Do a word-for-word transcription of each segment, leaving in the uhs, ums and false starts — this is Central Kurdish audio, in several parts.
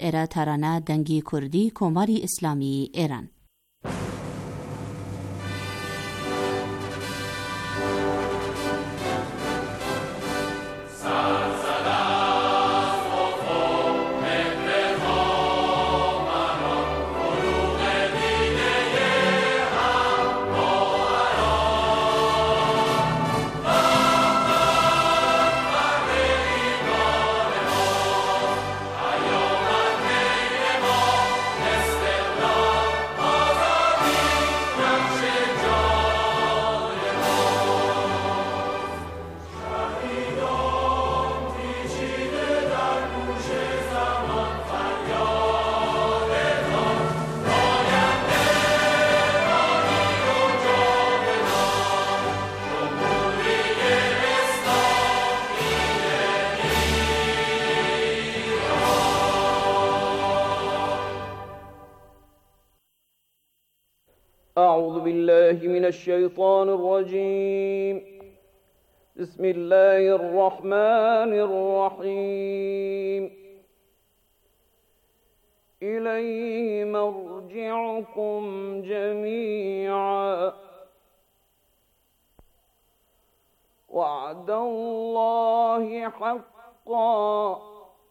ئێرە تارانە دەنگی کوردی کۆماری ئیسلامی ئێران. أعوذ بالله من الشيطان الرجيم. بسم الله الرحمن الرحيم. إليه مرجعكم جميعا وعد الله حقا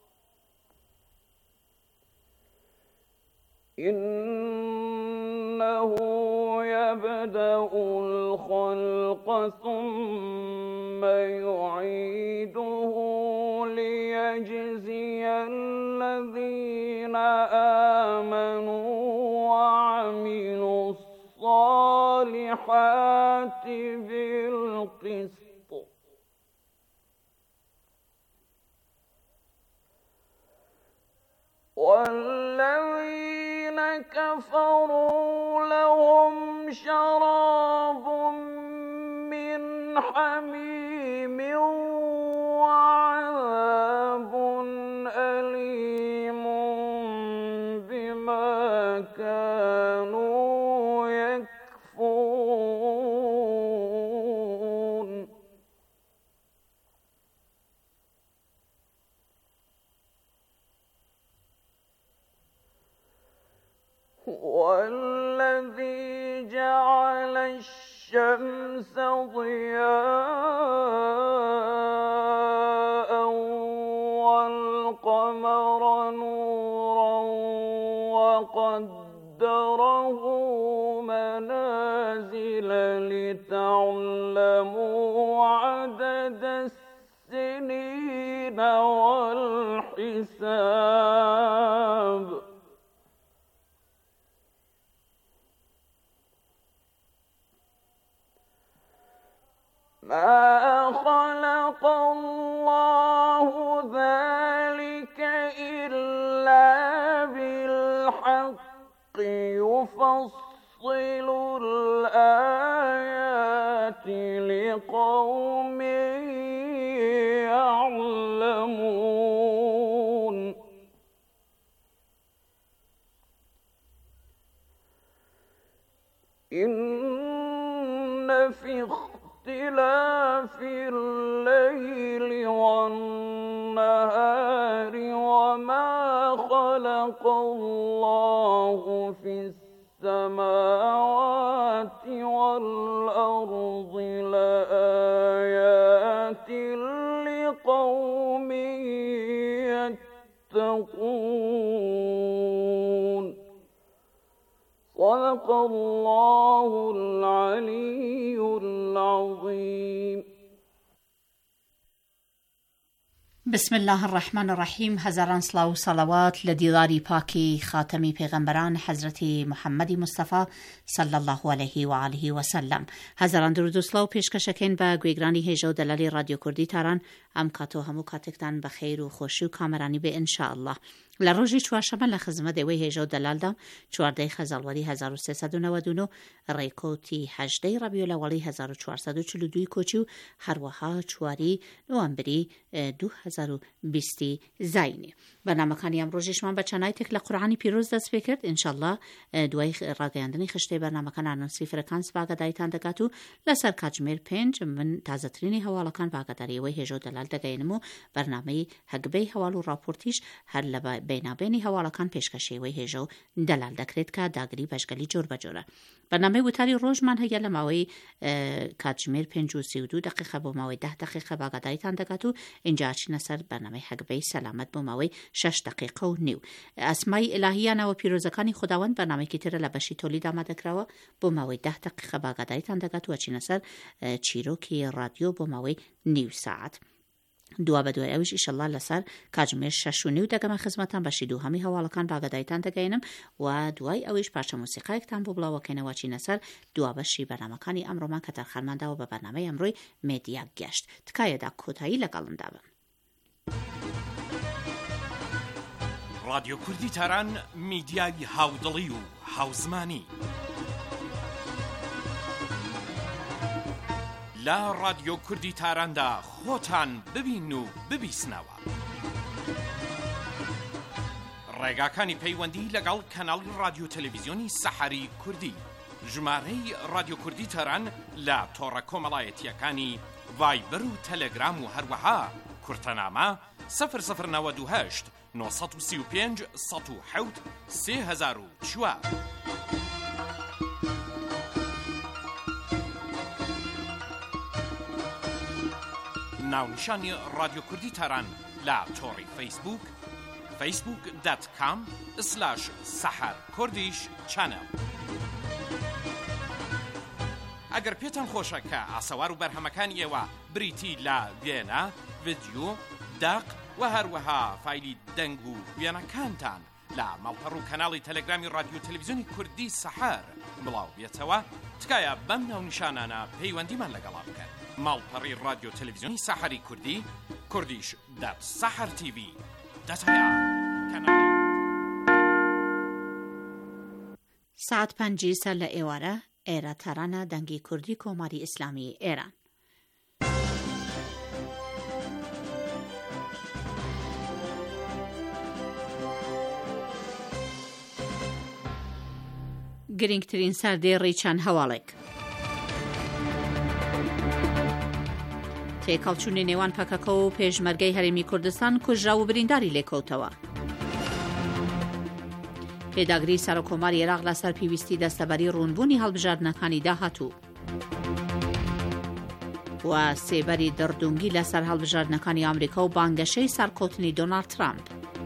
إنه يبدأ الخلق ثم يعيده ليجزي الذين آمنوا وعملوا الصالحات بالقسط والذين كفروا لهم شراب من حميم وعذاب أليم بما كانوا يكفرون. والذي جعل الشمس ضياء والقمر نورا وقدره منازل لتعلموا عدد السنين والحساب ما خلق الله ذلك إلا بالحق يفصل الآيات لقوم يعلمون. إن في اختلاف الليل والنهار وما خلق الله في السماوات والأرض لآيات لقوم يتقون. صدق الله العلي العظيم. بسم الله الرحمن الرحیم. هزاران سلاو و صلوات لدیداری پاکی خاتمی پیغمبران حضرت محمد مصطفی صلی الله علیه و آله و سلم. هزاران درود و سلاو پیشکشکن به گویگرانی هیجا و دلالی رادیو کردی تاران ام کاتو همو کاتکتان بخیر و خوشی و کامرانی به انشاءالله. لروجی چوارشنبه لخدمت وی هیجا و دلال دا چوارده خزالوری هزار و سیصد و نود و نه ریکوتی هجده ربیع الاولی هزار و چهارصد و چهل و دو کوچی و هر وها چواری نوامبری دو هزار و بیست زینی. برنامه‌کانی امروزش من با چنای تکل قرآنی پیروز دست بکرد انشالله دوای راگیاندنی خشته برنامه‌کان انونسی فرکانس باگدایتان دگاتو لسر کجمیر پنج من تازه ترینی حوالا کن باگداری وی هیجا و دلال دەگەینم و بەرنامەی هەگبەی هەواڵ و راپۆرتیش هەر لە بینابێنی هەواڵەکان پێشکەشێوەی هێژە و دەلال دەکرێت کە داگری بەشگەلی جۆر بەجۆرە. بەرنامەی وتاری ڕۆژمان هەیە لە ماوەی کاتژمێر پێنج و سی و دوو دقیقە بۆ ماوەی ده دقیقە باگاداریتان دەکات و اینجا چینە سەر بەرنامەی هەگبەی سەلامەت بۆ ماوەی شەش دقیقە و نیو. ئەسمای ئیلاهیانەوە پیرۆزەکانی خوداوەند بەرنامەیەکی ترە لە بەشی تۆلید ئامادەکراوە بۆ ماوەی ده دقیقە باگاداریتان دەکات و چینە سەر چیرۆکی رادیۆ بۆ ماوەی نیو ساعت. دوا بە دوای ئەویش ئیشەڵڵا لەسەر کاتژمێر شەش و نیو دەگەمە خزمەتان بەشی دووهەمی هەواڵەکان باگاداریتان دەگەینم و دوای ئەویش پارچە موسیقایەکتان بۆ بڵاوەکەینەوە چینە سەر دوا بەشی بەرنامەکانی ئەمڕۆمان کە تەرخەرمانداوە بە بەرنامەی ئەمڕۆی مێدیا گەشت. تکایەدا کۆتایی لەگەڵمدا بن. رادیۆ کوردی تاران میدیای هاودڵی و هاوزمانی لە رادیۆ کوردی تاراندا خۆتان ببین و ببیسنەوە. ڕێگاکانی پەیوەندی لەگەڵ کەناڵی رادیۆ تەلەڤیزیۆنی سەحەری کوردی، ژمارەی رادیۆ کوردی تاران لە تۆڕە کۆمەڵایەتیەکانی ڤایبەر و تەلەگرام و هەروەها کورتەنامە سەفر سەفر نەوەد و هەشت نۆ سەد و سی و پێنج سەد و حەوت سێ هەزار و چوار. ناونیشانی رادیۆ کوردی تاران لە تۆڕی فەیسبوک فەیسبوک دات کام سلاش سەحەر کوردیش چەنەڵ. ئەگەر پێتان خۆشە کە ئاسەوار و بەرهەمەکانی ئێوە بریتی لە وێنە، ڤیدیۆ، داق و هەروەها فایلی دەنگ و وێنەکانتان لە ماڵپەڕ و کەناڵی تەلەگرامی رادیۆ تەلەڤیزیۆنی کوردی سەحەر بڵاو بێتەوە، تکایە بەم ناونیشانانە پەیوەندیمان لەگەڵا بکەن. ماڵپەڕی رادیۆ تەلەڤیزیۆنی سەحەری کوردی، کوردیش دات سەحەر تیڤی دەتەیە کەناڵی ساعت پەنجی سەر لە ئێوارە ئێرە تارانە دەنگی کوردی کۆماری ئیسلامی ئێران. گرنگترین سەردێڕی چەند هەواڵێک. تێکەڵچوونی نێوان پەکەکە و پێشمەرگەی هەرێمی کوردستان کوژرا و برینداری لێکەوتەوە. پێداگری سەرۆکۆماری عێراق لەسەر پێویستی دەستەبەری ڕوونبوونی هەڵبژاردنەکانی داهاتوو و سێبەری دڕدونگی لەسەر هەڵبژاردنەکانی ئەمریکا و بانگەشەی سەرکەوتنی دۆناڵد ترامپ.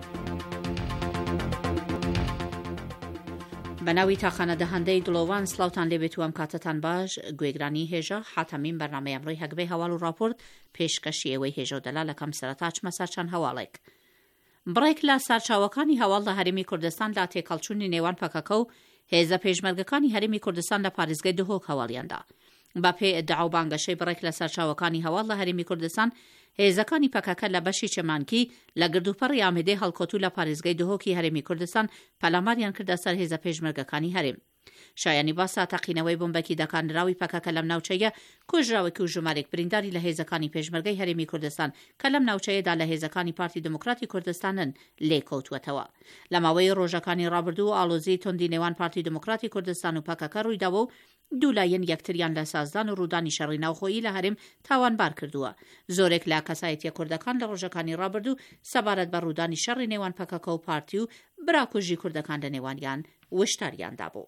بەناوی تاخانە دەهەندەی دڵۆوان سلااوان لێبێت و ئەم کاتتان باش. گوێگرانی هێژە حاتەمین بەرنامەی ئەمڕۆی هەگبەی هەواڵ و راپۆرت پێشکەشی ئەوەی هێژە و دەلالەکەم سەرەتا چمە سەر چەند هەواڵێک. بڕێک لە سەرچاوەکانی هەواڵ لە هەرێمی کوردستان لا تێکەڵچوونی نێوان پەکەکە و هێزە پێشمەرگەکانی هەرێمی کوردستان لە پارێزگای دهۆک هەواڵیاندا. بە پێ ئەدعا و بانگەشەی بڕێک لە سەرچاوەکانی هەواڵ لە هەرێمی کوردستان، هێزەکانی پەکەکە لە بەشی چەمانکی لە گردوپەڕی ئامێدەی هەڵکەوتوو لە پارێزگای دهۆکی هەرێمی کوردستان پەلاماریان کردە سەر هێزە پێشمەرگەکانی هەرێم. شایانی باسا تەقینەوەی بۆمبەکی دەکانراوی پەکەکە لەم ناوچەیە کوژراوێکی و ژمارێک برینداری لە هێزەکانی پێشمەرگەی هەرێمی کوردستان کە لەم ناوچەیەدا لە هێزەکانی پارتی دموکراتی کوردستانن لێکەوتوەتەوە. لە ماوەی ڕۆژەکانی ڕابردوو ئاڵۆزی توندی نێوان پارتی دموکراتی کوردستان و پەکەکە ڕوویداوە و دوولایەن یەکتریان لە سازدان و ڕوودانی شەڕی ناوخۆیی لە هەرێم تاوانبار کردووە. زۆرێک لە کەسایەتیە کوردەکان لە ڕۆژەکانی ڕابردوو سەبارەت بە ڕوودانی شەڕی نێوان پەکەکە و پارتی و براکوژی کوردەکان لە نێوانیان وشتاریاندا بوو.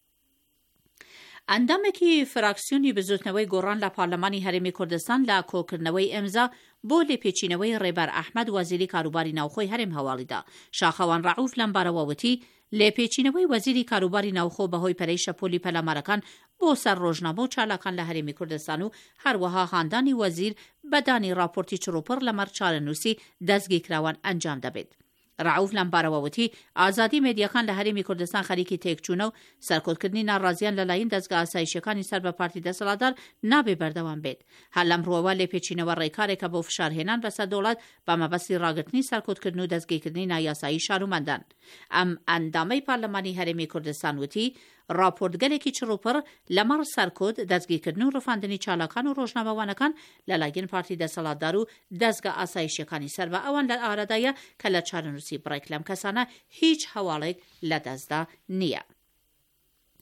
ئەندامێکی فراکسیۆنی بزوتنەوەی گۆڕان لە پارلەمانی هەرێمی کوردستان لە کۆکردنەوەی ئەمزا بۆ لێپێچینەوەی ڕێبەر ئەحمەد وەزیری کاروباری ناوخۆی هەرێم هەواڵیدا. شاخەوان ڕەعوف لەم بارەوە وتی لێپێچینەوەی وەزیری کاروباری ناوخۆ بەهۆی پەرەی شەپۆلی پەلامارەکان بۆ سەر ڕۆژنامە و چالاکان لە هەرێمی کوردستان و هەروەها هاندانی وەزیر بەدانی راپۆرتی چڕوپڕ لەمەڕ چارەنووسی دەستگی کراوان ئەنجام دەبێت. ڕەعوف لەم بارەوە وتی ئازادی مێدیەکان لە هەرێمی کوردستان خەریکی تێکچوونە و سەرکۆتکردنی ناڕازیان لەلایەن دەستگا ئاسایشیەکانی سەر بە پارتی دەسەڵاتدار نابێ بەردەوام بێت. هەر لەم ڕۆوە لێپێچینەوە ڕێکارێکە بۆ فشارهێنان بەسەر دەوڵەت بە مەبەستی ڕاگرتنی سەرکۆتکردن و دەستگیرکردنی نایاسایی شارومەندان. ئەم ئەندامەی پارلەمانی هەرێمی کوردستان وتی راپۆرتگەلێکی چڕوپڕ لەمەڕ سەرکۆت دەستگیرکردن و ڕفاندنی چالاکان و ڕۆژنامەوانەکان لەلایەن پارتی دەسەڵاتدار و دەستگا ئاسایشیەکانی سەر بە ئەوان لە ئارادایە کە لە چارەنووسی بڕێک لەم کەسانە هیچ هەواڵێک لە دەستدا نییە.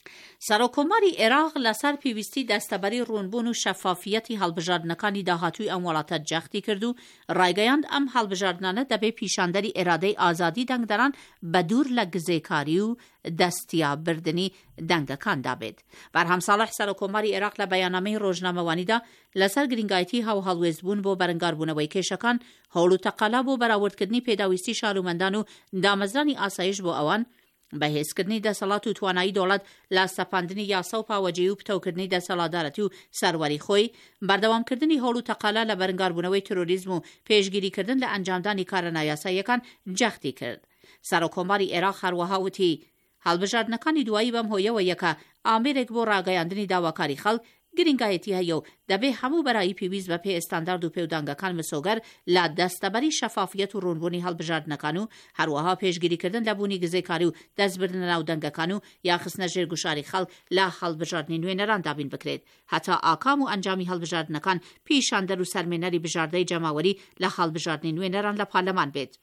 سەرۆکۆماری عێراق لەسەر پێویستی دەستەبەری ڕوونبوون و شەفافیەتی هەڵبژاردنەکانی داهاتووی ئەم وڵاتە جەختی کرد و ڕایگەیاند ئەم هەڵبژاردنانە دەبێ پیشاندەری ئێرادەی ئازادی دەنگدەران بە دوور لە گزێکاری و دەستیابردنی دەنگەکاندا بێت. بەرهەم ساڵح سەرۆکۆماری عێراق لە بەیاننامەی ڕۆژنامەوانیدا لەسەر گرنگایەتی هاوهەڵوێزبوون بۆ بەرەنگاربوونەوەی کێشەکان هەوڵ و تەقەلا بۆ بەراوردکردنی پێداویستی شارومەندان و دامەزرانی ئاسایش بۆ ئەوان بەهێزکردنی دەسەڵات و توانایی دەوڵەت لە سەپاندنی یاسا و پاوەجێی و پتەوکردنی دەسەڵاتدارەتی و سەروەری خۆی، بەردەوامکردنی هەوڵ و تەقەلا لە بەرەنگاربوونەوەی تۆرۆریزم و پێشگیریکردن لە ئەنجامدانی کارە نایاساییەکان جەختی کرد. سەرۆکۆماری عێراق هەروەها وتی هەڵبژاردنەکانی دوایی بەم هۆیەوە یەکە ئامێرێک بۆ ڕاگەیاندنی داواکاری خەڵک گرنگایەتی هەیە و دەبێ هەموو بەرایی پێویست بە پێ ئێستاندارد و پێودانگەکان مسۆگەر لە دەستەبەری شەفافیەت و ڕوونبوونی هەڵبژاردنەکان و هەروەها پێشگیریکردن لە بوونی گزێکاری و دەستبردن لە ناو دەنگەکان و یاخستنە ژێر گوشاری خەڵک لە هەڵبژاردنی نوێنەران دابین بکرێت، هەتا ئاکام و ئەنجامی هەڵبژاردنەکان پیشاندەر و سەرمێنەری بژاردەی جەماوەری لە هەڵبژاردنی نوێنەران لە پارلەمان بێت.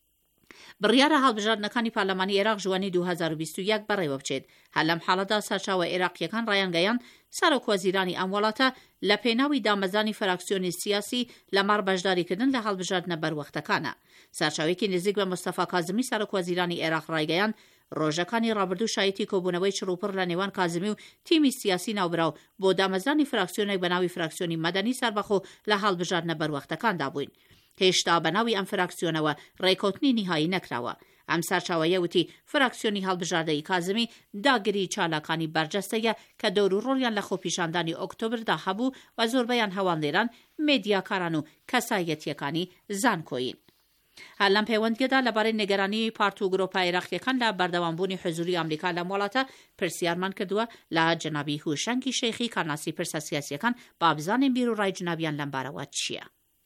بڕیارە هەڵبژاردنەکانی پارلەمانی عێراق ژوانی دوو هەزار و بیست و یەک بەڕێوە بچێت. هەر لەم حاڵەدا سەرچاوە عێراقیەکان ڕایانگەیان سەرۆکوەزیرانی ئەم وڵاتە لە پێناوی دامەزانی فراکسیۆنی سیاسی لەمەڕ بەشداریکردن لە هەڵبژاردنە بەروەختەکانە. سەرچاوێکی نزیک بە مستەفا کازمی سەرۆکوەزیرانی عێراق ڕایگەیان ڕۆژەکانی ڕابردوو شایەتی کۆبوونەوەی چڕوپڕ لە نێوان کازمی و تیمی سیاسی ناوبراو بۆ دامەزانی فراکسیۆنێک بە ناوی فراکسیۆنی مەدەنی سەربەخۆ لە هەڵبژاردنە بەروەختەکاندا بووین. هێشتا بە ناوی ئەم فراکسیۆنەوە ڕێکەوتنی نهایی نەکراوە. ئەم سەرچاوەیە وتی فراکسیۆنی هەڵبژاردەی کازمی داگیری چالاکانی بەرجەستەیە کە دەور و ڕۆڵیان لە خۆپیشاندانی ئۆکتۆبردا هەبوو و زۆربەیان هەواڵێران، مێدیاکاران و کەسایەتیەکانی زانکۆین. هەر لەم پەیوەندیەدا لەبارەی نیگەرانی پارت و گرۆپە عێراقیەکان لە بەردەوامبوونی حزوری ئەمریکا لەم وڵاتە پرسیارمان کردووە لە جەنابی هوشەنگی شەیخی کارناسی پرسە سیاسیەکان با بزانین بیر و ڕای جنابیان لەم بارەوە چییە.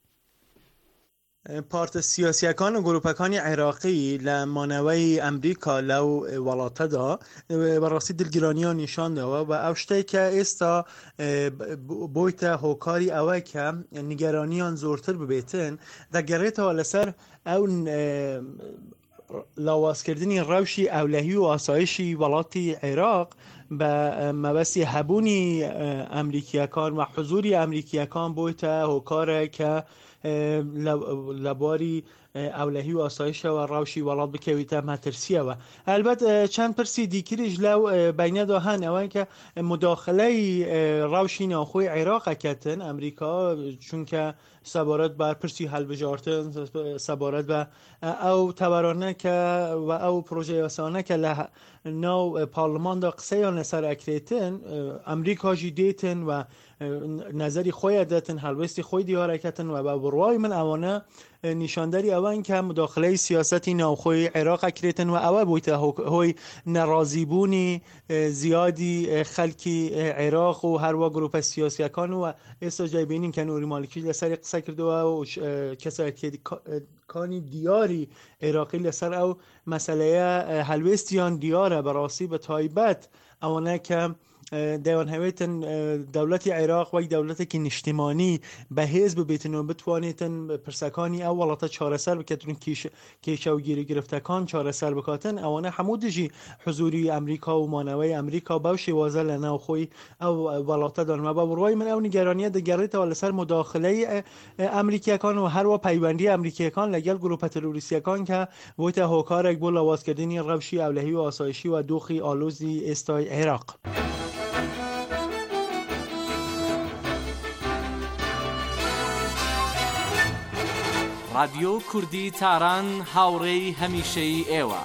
پارت سیاسیەکان و گروپەکانی عێراقی لە مانەوەی ئەمریکا لەو وڵاتەدا بەڕاستی دڵگیرانیان نیشاندەوە و ئەو شتێک کە ئێستا بۆیتە هۆکاری ئەوە کە نیگەرانیان زۆرتر ببێتن دەگەڕێتەوە لەسەر ئەو لاوازکردنی ڕەوشی ئەولەهی و ئاسایشی وڵاتی عێراق بە مەبەستی هەبوونی ئەمریکیەکان و حضوری ئەمریکیەکان بۆیتە هۆکارە کە لە بواری ئەولەهی و ئاسایشەوە ڕەوشی وڵات بکەویتە مەترسیەوە. هەلبەت چەند پرسی دیکریش لەو بینەدا هەن ئەوەن کە مداخلەی ڕەوشی ناوخۆی عێراقەکەتن ئەمریکا چونکە سەبارەت بە پرسی هەڵبژاردن سەبارەت بە ئەو تەبەرانە کە و ئەو پرۆژە یاسانە کە لە ناو پارلماندا قسەیان لەسەر ئەکرێتن ئەمریکاژی دێتن و نظری خۆی دەتن هەڵوێستی خۆی دیارەکەتن و بە بڕوای من ئەوانە نیشانداری ئەوان کە مداخلەی سیاسەتی ناوخۆی عێراق ئەکرێتن و ئەوە بوویتە هۆی نەڕازیبوونی زیادی خەڵکی عێراق و هەروە گروپە سیاسیەکان و ئێستا جای بینین کە نوری مالیکی لەسەری قسە کردووە و کەسایەتیەکانی دیاری عێراقی لەسەر ئەو مەسەلەیە هەڵوێستیان دیارە بەڕاستی بە تایبەت ئەوانە کە دەیان هەوێتن دەوڵەتی عێراق وەک دەوڵەتێکی نیشتیمانی بەهێز ببێتن و بتوانێتن پرسەکانی ئەو وڵاتە چارەسەر بکەتن کێشە و گیرگرفتەکان چارەسەر بکاتن ئەوانە هەموو دژی حضوری ئەمریکا و مانەوەی ئەمریکا بەو شێوازە لە ناوخۆی ئەو وڵاتەدان و بە بڕوای من ئەو نیگەرانیە دەگەڕێتەوە لەسەر مداخلەی ئەمریکیەکان و هەروە پەیوەندی ئەمریکیەکان لەگەڵ گروپە تەروریستیەکان کە بۆیتە هۆکارێک بۆ لاوازکردنی ڕەوشی ئەولەهی و ئاسایشی و دۆخی ئالۆزی ئێستای عێراق. رادیۆ کوردی تاران هاوڕێی هەمیشەی ئێوە.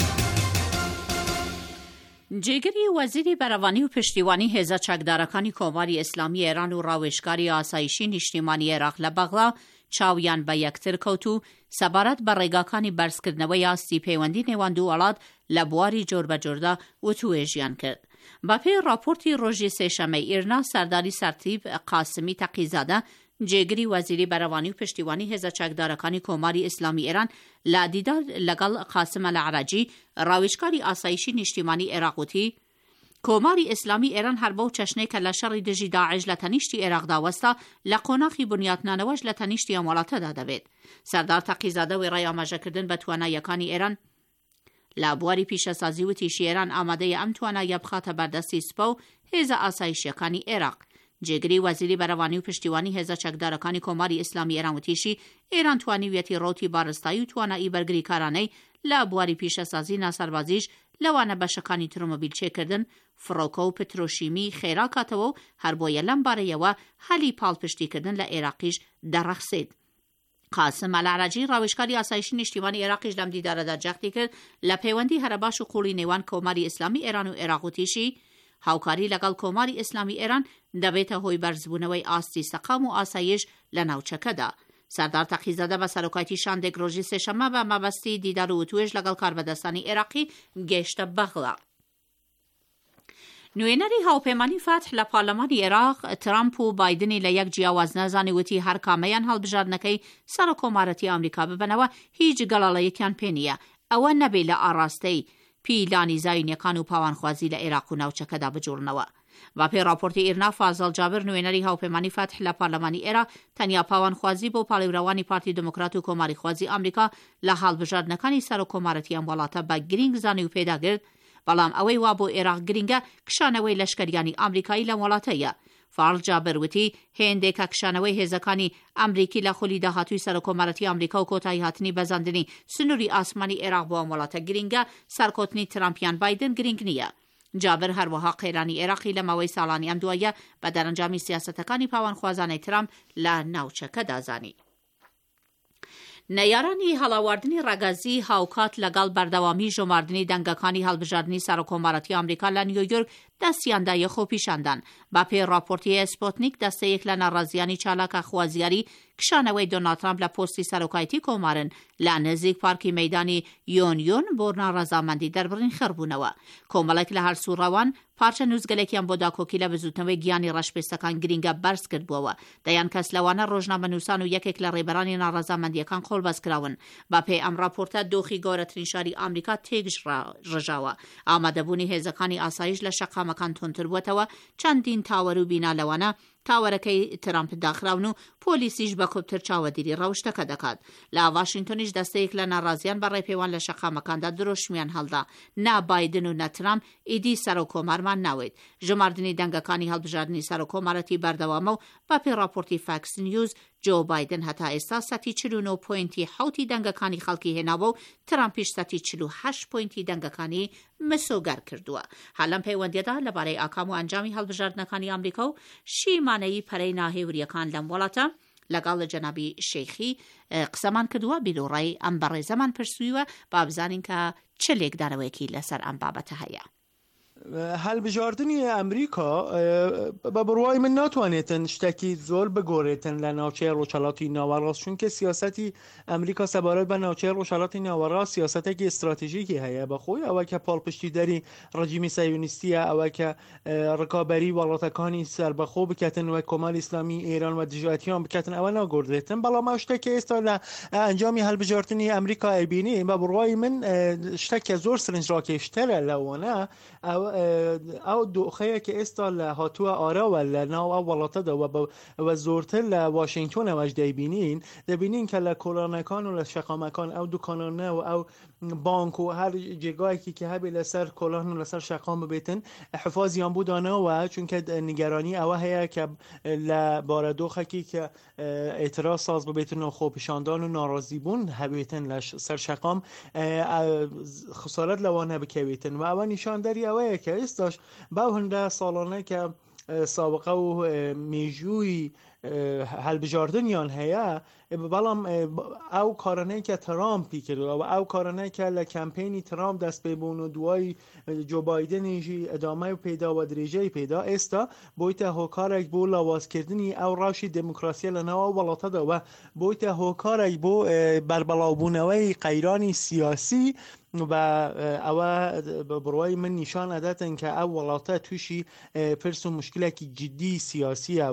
جێگەری وەزیری بەرەوانی و پشتیوانی هێزە چەکدارەکانی کۆماری ئیسلامی ئێران و ڕاوێژکاری ئاسایشی نیشتیمانی عێراق لە بەغڵا چاویان بە یەکتر کەوت و سەبارەت بە ڕێگاکانی بەرزکردنەوەی ئاستی پەیوەندی نێوان دوو وڵات لە بواری جۆربەجۆردا وتوێژیان کرد. بە پێی راپۆرتی ڕۆژی سێشەمەی ئیرنا سەرداری سەرتیب قاسمی تەقیزادە جێگری وەزیری بەرەوانی و پشتیوانی هێزە چەکدارەکانی کۆماری ئیسلامی ئێران لە دیدار لەگەڵ قاسمە لەعراجی ڕاوێژکاری ئاسایشی نیشتیمانی عێراق وتی کۆماری ئیسلامی ئێران هەر بەو چەشنەی کە لە شەڕی دژی داعش لە تەنیشتی عێراقدا وەستا لە قۆناغی بنیاتنانەوەش لە تەنیشتی ئەم وڵاتەدا دەبێت. سەردار تەقیزادە وێ ڕای ئاماژەکردن بە تواناییەکانی ئێران لە بواری پیشەسازی وتیشی ئێران ئامادەیە ئەم توانایە بخاتە بەردەستی سوپا و هێزە ئاسایشیەکانی عێراق. جێگری وەزیری بەرەوانی و پشتیوانی هێزە چەکدارەکانی کۆماری ئیسلامی ئێران وتیشی ئێران توانیویەتی ڕۆتی بارستایی و توانایی بەرگری کارانەی لە بواری پیشەسازی ناسەربازیش لەوانە بەشەکانی ترۆمۆبیل چێکردن، فڕۆکە و پترۆشیمی خێرا کاتەوە و هەر بۆیە لەم بارەیەوە هەلی پاڵپشتیکردن لە عێراقیش دەڕەخسێت. قاسم ئەلعەراجی ڕاوێژکاری ئاسایشی نیشتیمانی عێراقیش لەم دیدارەدا جەختی کرد لە پەیوەندی هەرەباش و قوڵی نێوان کۆماری ئیسلامی ئێران و عێراق وتیشی هاوکاری لەگەڵ کۆماری ئیسلامی ئێران دەبێتە هۆی بەرزبوونەوەی ئاستی سەقام و ئاسایش لە ناوچەکەدا. سەردار تەقیزەدە بە سەرۆکایەتی شاندێک ڕۆژی سێشەممە بە مەبەستی دیدار و وتوێژ لەگەڵ کاربەدەستانی عێراقی گەیشتە بەغڵا. نوێنەری هاوپەیمانی فەتح لە پارلەمانی عێراق ترامپ و بایدنی لە یەک جیاواز نەزانی وتی هەر کامەیان هەڵبژاردنەکەی سەر کۆمارەتی ئەمریکا ببنەوە هیچ گەڵاڵەیەکیان پێ نییە، ئەوە نەبێ لە ئاڕاستەی پیلانی زاینیەکان و پاوانخوازی لە عێراق و ناوچەکەدا بجوڵنەوە. با پێی راپۆرتی ئیرنا فازڵ جابر نوێنەری هاوپەیمانی فەتح لە پارلەمانی ئێرە تەنیا پاوانخوازی بۆ پاڵێوراوانی پارتی دموکرات و کۆماری خوازی ئەمریکا لە هەڵبژاردنەکانی سەر کۆمارەتی ئەم وڵاتە بە گرنگ زانی و پێداگرت، بەڵام ئەوەی وا بۆ عێراق گرنگە کشانەوەی لەشکریانی ئەمریکایی لەم وڵاتەیە. فازڵ جابر وتی هێندێکە کشانەوەی هێزەکانی ئەمریکی لە خولی داهاتووی سەر کۆمارەتی ئەمریکا و کۆتایی هاتنی بەزاندنی سنووری ئاسمانی عێراق بۆ ئەم وڵاتە گرنگە، سەرکۆتنی ترامپیان بایدن گرنگ نییە. جابر هەروەها قەیرانی عێراقی لە ماوەی ساڵانی ئەم دوایە بە دەرەنجامی سیاسەتەکانی پاوانخوازانەی ترامپ لە ناوچەکەدا زانی. نەیارانی هەڵاواردنی ڕەگەزی هاوکات لەگەڵ بەردەوامی ژۆماردنی دەنگەکانی هەڵبژاردننی سەر کۆمارەتی ئەمریکا لە نیویۆرک دەستیاندا یەخۆ پیشاندان. با پێی راپۆرتی سپۆتنیک دەستەیەک لە ناڕازیانی چالاکە خوازیاری کشانەوەی دۆناڵد ترامپ لە پۆستی سەرۆکایەتی کۆمارن لە نزیک پارکی مەیدانی یۆنیۆن بۆ ناڕەزامەندی دەربڕین خەربوونەوە. کۆمەڵێک لە هەرسوڕەوان پارچە نووزگەلێکیان بۆ داکۆکی لە بزوتنەوەی گیانی ڕەشپێستەکان گرینگە بەرز کردبووەوە. دەیان کەس لەوانە ڕۆژنامە نووسان و یەکێک لە ڕێبەرانی ناڕەزامەندیەکان قۆڵبەست کراون. با پێی ئەم راپۆرتە دۆخی گەورەترین شاری ئەمریکا تێگەشت ڕژاوە. ئامادەبوونی هێزەکانی ئاسایش لە شەقامەکان تۆنتر بووەتەوە. چەندین تاوەر و بینا لەوانە تاوەرەکەی ترامپ داخراون و پۆلیسیش بە کۆپتر چاوەدیری ڕەوشتەکە دەکات. لە واشنگتۆنیش دەستەیەک لە ناڕازیان بە ڕێپێوان لە شەقامەکاندا درۆشمیان هەڵدا. نا بایدن و نە ترامپ ئیدی سەر و کۆمارمان ناوێت. ژماردنی دەنگەکانی هەڵبژاردننی سەر و کۆمارەتی بەردەوامە و با پێی راپۆرتی فاکس نیوز جۆ بایدن هەتا ئێستا سەتی چل و نۆ پۆینتی حوتی دەنگەکانی خەڵکی هێناوە و ترامپیش سەتی چل و هەشت پۆینتی دەنگەکانی مسۆگەر کردووە. هەڵەم پەیوەندیەدا لەبارەی ئاکام و ئەنجامی هەڵبژاردنەکانی ئەمریکا و شیمانەی پەرەی ناهێوریەکان لەم وڵاتە لەگەڵ جەنابی شەیخی قسەمان کردووە. بیرۆڕای ئەم بەڕێزەمان پرسوویوە با بزانین کە چ لێکدانەوەیەکی لەسەر ئەم بابەتە هەیە. هەڵبژاردننی ئەمریکا بە بڕوای من ناتوانێتن شتێکی زۆر بگۆڕێتن لە ناوچەی ڕۆژهەڵاتی ناوەڕاست، چونکە سیاسەتی ئەمریکا سەبارەت بە ناوچەی ڕۆژهەڵاتی ناوەڕاست سیاسەتێکی استراتیژیکی هەیە بەخۆی ئەوە کە پاڵپشتیدەری ڕەجیمی سایۆنیستیە، ئەوە کە ڕکابەری وڵاتەکانی سەربەخۆ بکاتن وە کۆماری ئیسلامی ئێران و دژایەتیان بکاتن، ئەوە ناگۆڕێتن. بەڵام ئەو شتێکی ئێستا لە ئەنجامی هەڵبژاردننی ئەمریکا ئەبینی بە بڕوای من شتێکە زۆر سرنجڕاکێشترە لەوانە ئەو دۆخەیە کە ئێستا لە هاتووە ئاراوە لە ناو ئەو وڵاتەدا و زۆرتر لە واشنگتۆنەوەش دەیبینین دەبینین کە لە کۆڵانەکان و لە شەقامەکان ئەو دوکانانە و ئەو بانک و هەر جێگایەکی کە هەبێ لەسەر کۆڵان و لەسەر شەقام ببێتن حفازیان بودانەوە، چونکە نیگەرانی ئەوە هەیە کە لە بارەدۆخێکی کە ئێتراز ساز ببێتن و خۆپیشاندان و ناڕازیبوون هەبێتن لە سەر شەقام خسارەت لەوانە بکەوێتن و ئەوە نیشاندەری ئەوەیە کە ئێستاش باو هەندە ساڵانە کە سابقە و مێژووی هەڵبژاردنیان هەیە، بەڵام ئەو کارانەی کە ترامپی کردووە و ئەو کارانەی کە لە کەمپینی ترامپ دەست پێ بوون و دوای جۆ بایدنیژی ئەدامەی و پێدا و درێژەی پێدا ئێستا بۆیتە هۆکارێک بۆ لاوازکردنی ئەو ڕاشی دموکراسیە لە ناو وڵاتەدا و بۆیتە هۆکارێک بۆ بەربەڵاوبوونەوەی قەیرانی سیاسی و ئەوە بڕوای من نیشان ئەداتن کە ئەو وڵاتە تووشی پرس و مشکلێکی جدی سیاسیە.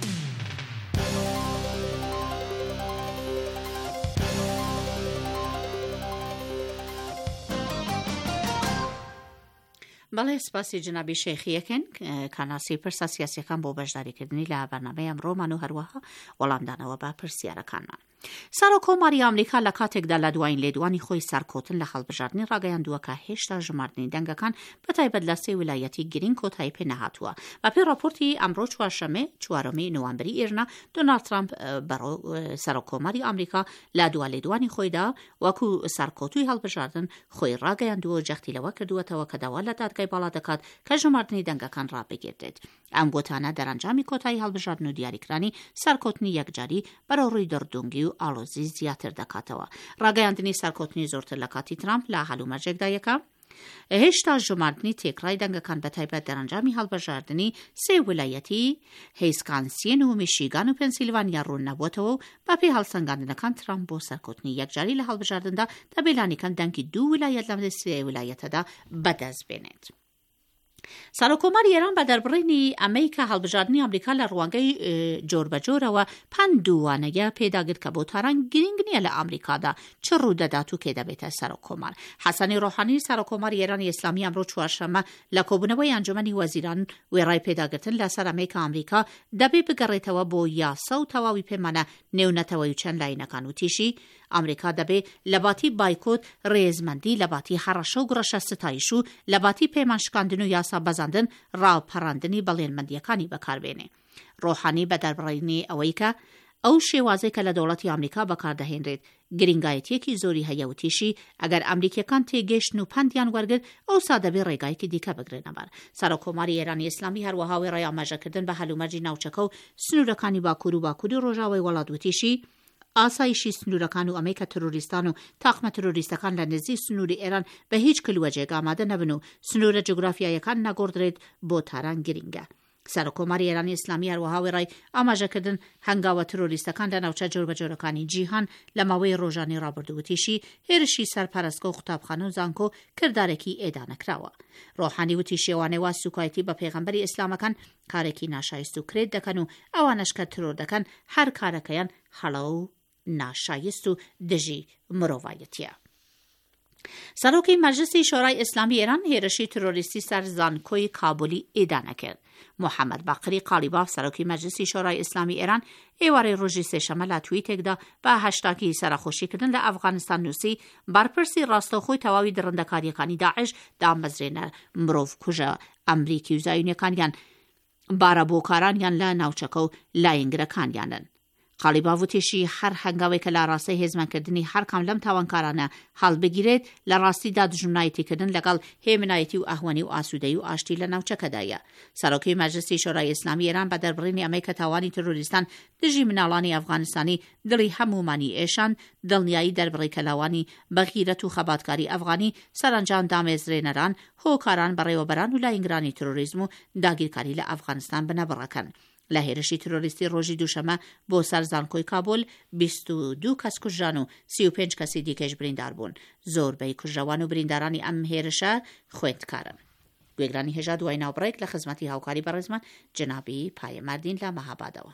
بەڵێ سپاسی جنابی شەیخیەکەن کاناسی پرسە سیاسیەکان بۆ بەشداریکردنی لە بەرنامەی ئەمڕۆمان و هەروەها وەڵامدانەوە بە پرسیارەکانمان. سەرۆکۆماری ئەمریکا لە کاتێکدا لە دوایین لێدوانی خۆی سەرکۆتن لە هەڵبژاردننی ڕاگەیاندووە کە هێشتا ژمارنی دەنگەکان بەتایبەت لە سێ ویلایەتی گرنگ کۆتایی پێ نەهاتووە. بەپێی راپۆرتی ئەمڕۆ چوارشەممە چوارەمەی نۆڤەمبەری ئێرنا دۆناڵد ترامپ سەرۆکۆماری ئەمریکا لە دوا لێدوانی خۆیدا وەکو سەرکۆتووی هەڵبژاردن خۆی ڕاگەیاندووە جەختی لەوە کردووەتەوە کە داوا لە دادگای باڵا دەکات کە ژمارنی دەنگەکان ڕابگیردێت. ئەم گۆتانە دەرەنجامی کۆتایی هەڵبژاردن و دیاریکرانی سەرکۆتنی یەکجاری بەرەوڕووی دەردونگی و ئاڵۆزی زیاتر دەکاتەوە. ڕاگەیاندنی سەرکۆتنی زۆرتر لە کاتی ترامپ لە هەلومەرجێکدا یەکە هێشتا ژمارنی تێکڕای دەنگەکان بەتایبەت دەرەنجامی هەڵبژاردننی سێ ویلایەتی هیسکانسین و میشیگان و پێنسیلڤانیا ڕوون نەبووەتەوە و بەپێی هەڵسەنگاندنەکان ترامپ بۆ سەرکۆتنی یەکجاری لە هەڵبژاردندا دەبێلانیکەن دەنگی دوو ویلایەت لەم سێ ویلایەتەدا بەدەست بێنێت. سەرۆکۆماری ئێران بە دەربڕینی ئەمەی کە هەڵبژاردننی ئەمریکا لە ڕوانگەی جۆر بەجۆرەوە پندووانەیە پێداگرت کە بۆ تاران گرنگ نییە لە ئەمریکادا چ ڕوودەدات و کێ دەبێتە سەرۆکۆمار. حەسەنی ڕۆحانی سەرۆکۆماری ئێرانی ئیسلامی ئەمڕۆ چوارشەممە لە کۆبوونەوەی ئەنجومەنی وەزیران وێڕای پێداگرتن لەسەر ئەمەی کە ئەمریکا دەبێ بگەڕێتەوە بۆ یاسا و تەواوی پەیمانە نێونەتەوەی و چەند لاینەکان و تیشی ئەمریکا دەبێ لە باتی بایکۆت ڕێزمەندی لە باتی هەڕەشە و گڕەشە ستایش و لە باتی پەیمان شکاندن و یاسا بەزاندن ڕاوپەڕاندنی بەڵێنمەندیەکانی بەکاربێنێ. ڕۆحانی بە دەربڕینی ئەوەی کە ئەو شێوازەی کە لە دەوڵەتی ئەمریکا بەکاردەهێنرێت گرنگایەتیەکی زۆری هەیە و تیشی ئەگەر ئەمریکیەکان تێگەشتن و پندیان وەرگرت ئەو سادەبێ ڕێگایەکی دیکە بگرێنەبەر. سەرۆکۆماری ئێرانی ئیسلامی هەروەها وێڕای ئاماژەکردن بە هەلومەرجی ناوچەکە و سنوورەکانی باکوور و باکووری ڕۆژاوای وڵات و تیشی ئاسایشی سنوورەکان و ئەمەی کە تروریستان و تاقمە تروریستەکان لە نزیک سنووری ئێران بە هیچ کلوەجێک ئامادە نەبن و سنوورە جغرافیایەکان نەگۆڕدرێت بۆ تاران گرنگە. سەرۆکۆماری ئێرانی ئیسلامی هەروەها وێڕای ئاماژەکردن هەنگاوە تروریستەکان لە ناوچە جۆربەجۆرەکانی جیهان لە ماوەی ڕۆژانی ڕابردووتیشی هێرشی سەرپەرستگە و قوتابخانە و زانکۆ کردارێکی ئێدانەکراوە. ڕۆحانی وتی شێوانەی وا سوکایەتی بە پێغەمبەری ئیسلامەکان کارێکی ناشایست و کرێت دەکەن و ئەوانەش کە ترۆر دەکەن هەر کارەکەیان هەڵە و ناشایست و دژی مرۆڤایەتیە. سەرۆکی مەجلیسی شۆرای ئیسلامی ئێران هێرشی ترۆریستی سەر زانکۆی کابولی ئێدانە کرد. محەممەد باقری قالیباف سەرۆکی مەجلیسی شۆرای ئیسلامی ئێران ئێوارەی ڕۆژی سێشەمە لە تویتێکدا بە هەشتاکی سەرخۆشیکردن لە ئەفغانستان نووسی بەرپرسی ڕاستەوخۆی تەواوی دڕندەکاریەکانی داعش دامەزرێنە مرۆڤ کوژە ئەمریکی و زایونیەکانیان بارەبۆکارانیان لە ناوچەکە و لایەنگرەکانیانن. قالیباف وتیشی هەر هەنگاوێک کە لە ڕاستەی هێزمانکردنی هەرکام لەم تاوانکارانە هەڵبگیرێت لە ڕاستیدا دژمنایەتیکردن لەگەڵ هێمنایەتی و ئەهوەنی و ئاسوودەی و ئاشتی لە ناوچەکەدایە. سەرۆکی مەجلیسی شۆرای ئیسلامی ئێران بە دەربڕینی ئەمەی کە تاوانی تروریستان دژی مناڵانی ئەفغانستانی دڵی هەمومانی ئێشان دڵنیایی دەربڕی کەلاوانی بەغیرەت و خەباتکاری ئەفغانی سەرنجام دامێزرێنەران هۆکاران بەڕێوەبەران و لایەنگرانی تروریزم و داگیرکاری لە ئەفغانستان بنەبڕەکەن. لە هێرشی ترۆریستی ڕۆژی دووشەمە بۆ سەر زانکۆی کابل بیست و دوو کەس کوژران و سی و پێنج کەسی دیکەش بریندار بوون. زۆربەی کوژراوان و بریندارانی ئەم هێرشە خوێندکارن. گوێگرانی هێژا دوای ناوبڕێک لە خزمەتی هاوکاری بەڕێزمان جنابی پایەمەردین لە مەهابادەوە.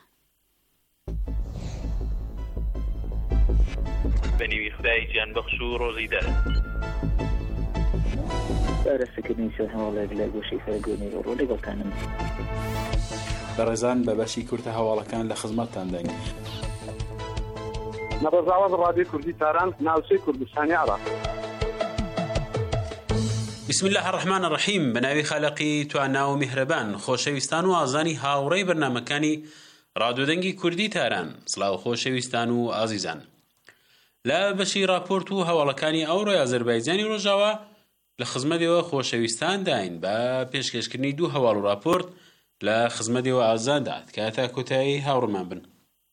بەنیوی خدای گیان بەخش و ڕۆزی دەر بەرەسەکردنی سەر هەواڵێک لە گۆشەی سەرگۆنی ڕۆ لەگەڵتانم. بەڕێزان بە بەشی کورتە هەواڵەکان لە خزمەتتان دەنگ. نەڕۆژاوەز ڕادیۆ کوردی تاران ناوچەی کوردستانی عێراق. بسم الله الرحمن الرحیم. بەناوی خالقی توانا و میهرەبان. خۆشەویستان و ئازانی هاوڕێی بەرنامەکانی ڕادیۆدەنگی کوردی تاران، سڵاو خۆشەویستان و ئازیزان. لە بەشی راپۆرت و هەواڵەکانی ئەوڕۆی ئازەربایجانی ڕۆژاوە لە خزمەتەوە خۆشەویستان داین بە پێشکەشکردنی دوو هەواڵ و راپۆرت لە خزمەتەوە ئازادات کە تا کۆتایی هاوڕێمان بن.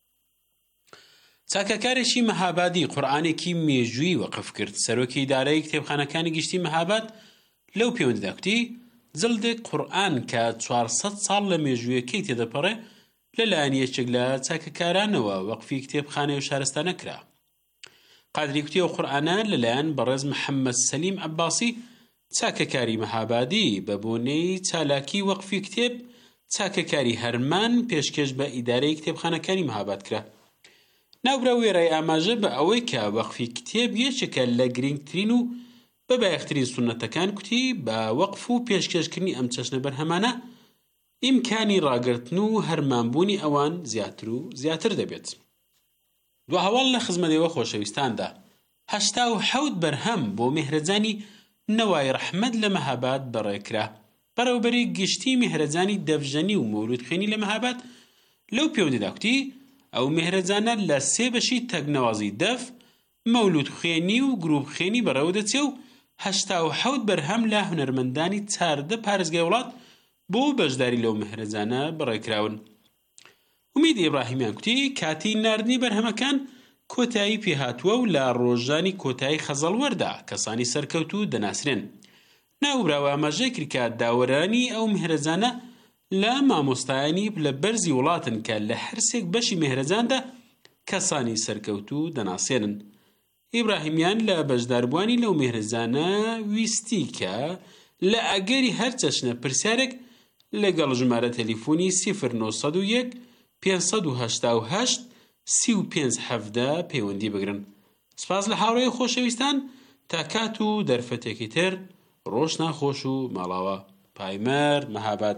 چاکەکارێکی مەهابادی قورئانێکی مێژووی وەقف کرد. سەرۆکی ئیدارەی کتێبخانەکانی گشتی مەهاباد لەو پەیوەندیدا کوتی جڵدێک قورئان کە چوارسەد ساڵ لە مێژوویەکەی تێدەپەڕێ لەلایەن یەکێک لە چاکەکارانەوە وەقفی کتێبخانەی و شارستانە کرا. قادری کوتی ئەو قورئانە لەلایەن بەڕێز محەممەد سەلیم عەباسی چاکەکاری مەهابادی بە بۆنەی چالاکی وەقفی کتێب چاکەکاری هەرمان پێشکەش بە ئیدارەی کتێبخانەکانی مەهاباد کرا. ناوبرا وێڕای ئاماژە بە ئەوەی کە وەقفی کتێب یەکێکە لە گرنگترین و بە بایەخترین سونەتەکان کوتی بە وەقف و پێشکەشکردنی ئەم چەشنە بەرهەمانە ئیمکانی ڕاگرتن و هەرمانبوونی ئەوان زیاتر و زیاتر دەبێت. دو هەواڵ لە خزمەتەوە خۆشەویستاندا هەشتا و حەوت بەرهەم بۆ میهرەجانی نەوای ڕەحمەت لە مەهاباد بەڕێکرا. بەڕێوەبەری گشتی میهرەجانی دەفژەنی و مەولود خوێنی لە مەهاباد لەو پەیوەندیدا کوتی ئەو میهرەجانە لە سێ بەشی تەکنەوازی دەف، مەولود خوێنی و گروپ خوێنی بەڕێوە دەچێ و هەشتا و حەوت بەرهەم لە هونەرمەندانی چاردە پارێزگای وڵات بۆ بەشداری لەو میهرەجانە بەڕێکراون. ئومید ئیبراهیمیان کوتی کاتی ناردنی بەرهەمەکان کۆتایی پێهاتووە و لە ڕۆژانی کۆتایی خەزەڵوەردا کەسانی سەرکەوتو دەناسرێن. ناوبراوە ئاماژەی کردکە داوەرانی ئەو میهرەجانە لە مامۆستایانی لە بەرزی وڵاتن کە لە هەرسێک بەشی میهرەجاندا کەسانی سەرکەوتو دەناسێنن. ئیبراهیمیان لە بەشداربوانی لەو میهرەجانە ویستی کە لە ئەگەری هەر چەشنە پرسیارێک لەگەڵ ژمارە تەلیفۆنی سیفر نۆ سەد و یەک پێنج هەشتا و هەشت سی و پێنج هەڤدە پەیوەندی بگرن. سپاس لە هاوڕێی خۆشەویستان تا کات و دەرفەتێکی تر ڕۆژ ناخۆش و ماڵاوە. پایمەر مەهاباد.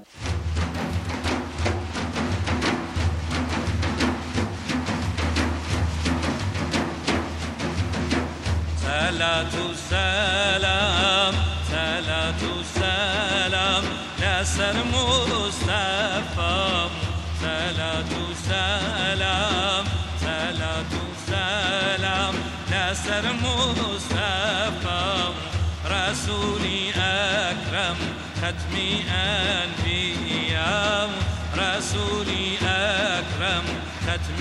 صلاة السلام صلاة السلام لسر مصطفى صلاة السلام صلاة السلام لسر مصطفى رسولي أكرم ختم أنبياء رسولي أكرم ختم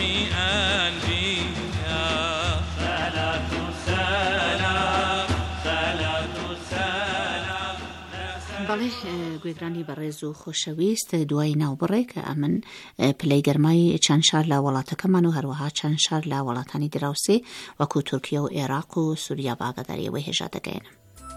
أنبياء صلاة السلام صلاة السلام. بەڵێ گوێگرانی بەڕێز و خۆشەویست دوای ناوبڕێ کە ئەمن پلەی گەرمای چەند شار لە وڵاتەکەمان و هەروەها چەند شار لە وڵاتانی دراوسێ وەکو تورکیا و عێراق و سووریا باگەداریەوەی هێژا دەگەێنم.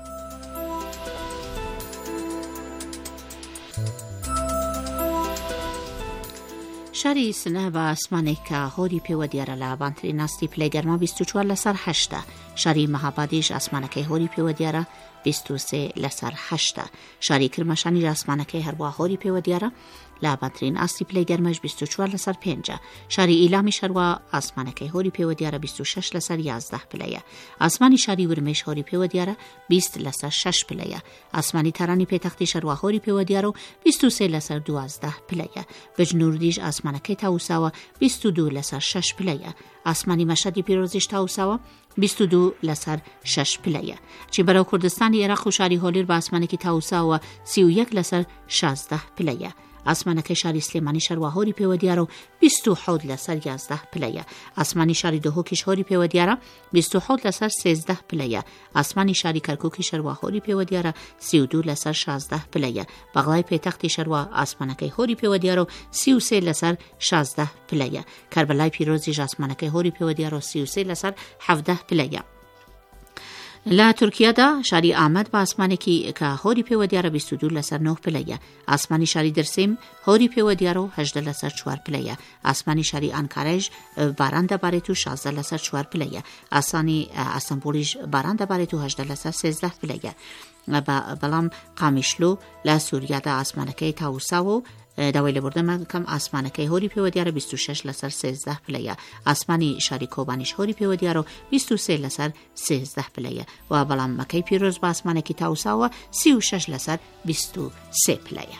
شاری سنە بە ئاسمانێک کە هۆری پێوە دیارە لە بانتری ناستی پلەی گەرما بیست و چوار لەسەر هەشتە. شاری مەهابادیش ئاسمانەکەی هۆری پێوە دیارە بیست و سێ لەسەر هەشتە. شاری کرماشانی ئاسمانەکەی هەروە هۆری پێوە دیارە لە بانترین ئاستی پلەی گەرمەش بیست و چوار لەسەر پێنجە. شاری ئیلامی شەروە ئاسمانەکەی هۆری پێوە دیارە بیست و شەش لەسەر یازدە پلەیە. ئاسمانی شاری ورمێش هۆری پێوە دیارە بیست لەسەر شەش پلەیە. ئاسمانی تارانی پێتەختی شەروە هۆری پێوە دیارە و بیست و سێ لەسەر دوازدە پلەیە. بجنوردیش ئاسمانەکەی تاوساوە بیست و دوو لەسەر شەش پلەیە. ئاسمانی مەشەدی پیرۆزیش تاوساوە بیست و دوو لەسەر شەش پلەیە. چی بەرەو کوردستانی عێراق و شاری هۆلیر بە ئاسمانێکی تاوساوە سی و یەک لەسەر شازدە پلەیە. ئاسمانەکەی شاری سلێمانی شەروە هۆری پێوە دیارە و بیست و حەوت لەسەر یازدە پلەیە. ئاسمانی شاری دۆهۆکیش هۆری پێوە دیارە بیست و حەوت لەسەر سێزدە پلەیە. ئاسمانی شاری کەرکووکی شەروە هۆری پێوە دیارە سی و دوو لەسەر شازدە پلەیە. بەغڵای پێتەختی شەروە ئاسمانەکەی هۆری پێوە دیارە و سی و سێ لەسەر شازدە پلەیە. کەربەلای پیرۆزیش ئاسمانەکەی هۆری پێوە دیارە و سی و سێ لەسەر حەڤدە پلەیە. لە تورکیادا شاری ئامەد بە ئاسمانێکی کە هۆری پێوە دیارە بیست و دوو لەسەر نۆ پلەیە. ئاسمانی شاری دەرسیم هۆری پێوە دیارە و هەژدە لەسەر چوار پلەیە. ئاسمانی شاری ئەنکارەش باران دەبارێت و شازدە لەسەر چوار پلەیە. ئاسانی ئەستەمبولیش باران دەبارێت و هەژدە لەسەر سێزدە پلەیە. بەڵام قامیشلو لە سووریادا ئاسمانەکەی تاوساوە و داوای لەبوردەمەکەم ئاسمانەکەی هۆری پێوە دیارە بیست و شەش لەسەر سێزدە پلەیە. ئاسمانی شاری کۆبانیش هۆری پێوە دیارە و بیست و سێ لەسەر سێزدە پلەیە. و بەڵام مەکەی پیرۆز بە ئاسمانێکی تاوساوە سی و شەش لەسەر بیست و سێ پلەیە.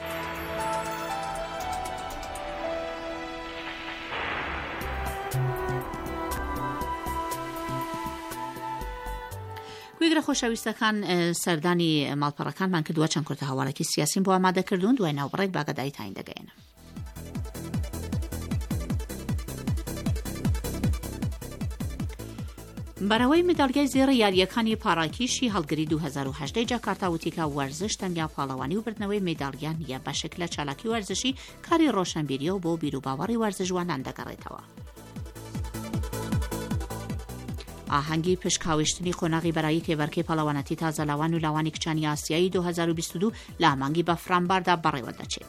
گوێگرە خۆشەویستەکان سەردانی ماڵپەڕەکانمان کردووە چەند کورتە هەواڵێکی سیاسیم بۆ ئامادەکردوون دوای ناوبڕێک باگەدایی تاین دەگەێنم. بەرەوەی مدالگای زێڕە یاریەکانی پاراکیشی هەڵگری دوو هەزار و هەشت جاکارتا وتیکە وەرزش تەنیا پاڵەوانی و بردنەوەی مێداڵیان نیە بەشێک لە چالاکی وەرزشی کاری ڕۆشنبیریە و بۆ بیرروباوەڕی وەرزشوانان دەگەڕێتەوە. ئاهەنگی پشکاویشتنی خۆناغی بەرایی تێبەرکەی پەڵەوانەتی تازە لاوان و لاوانی کچانی ئاسیایی دوو هەزار و بیست و دوو لە ئامانگی بە فرامباردا بەڕێوە دەچێت.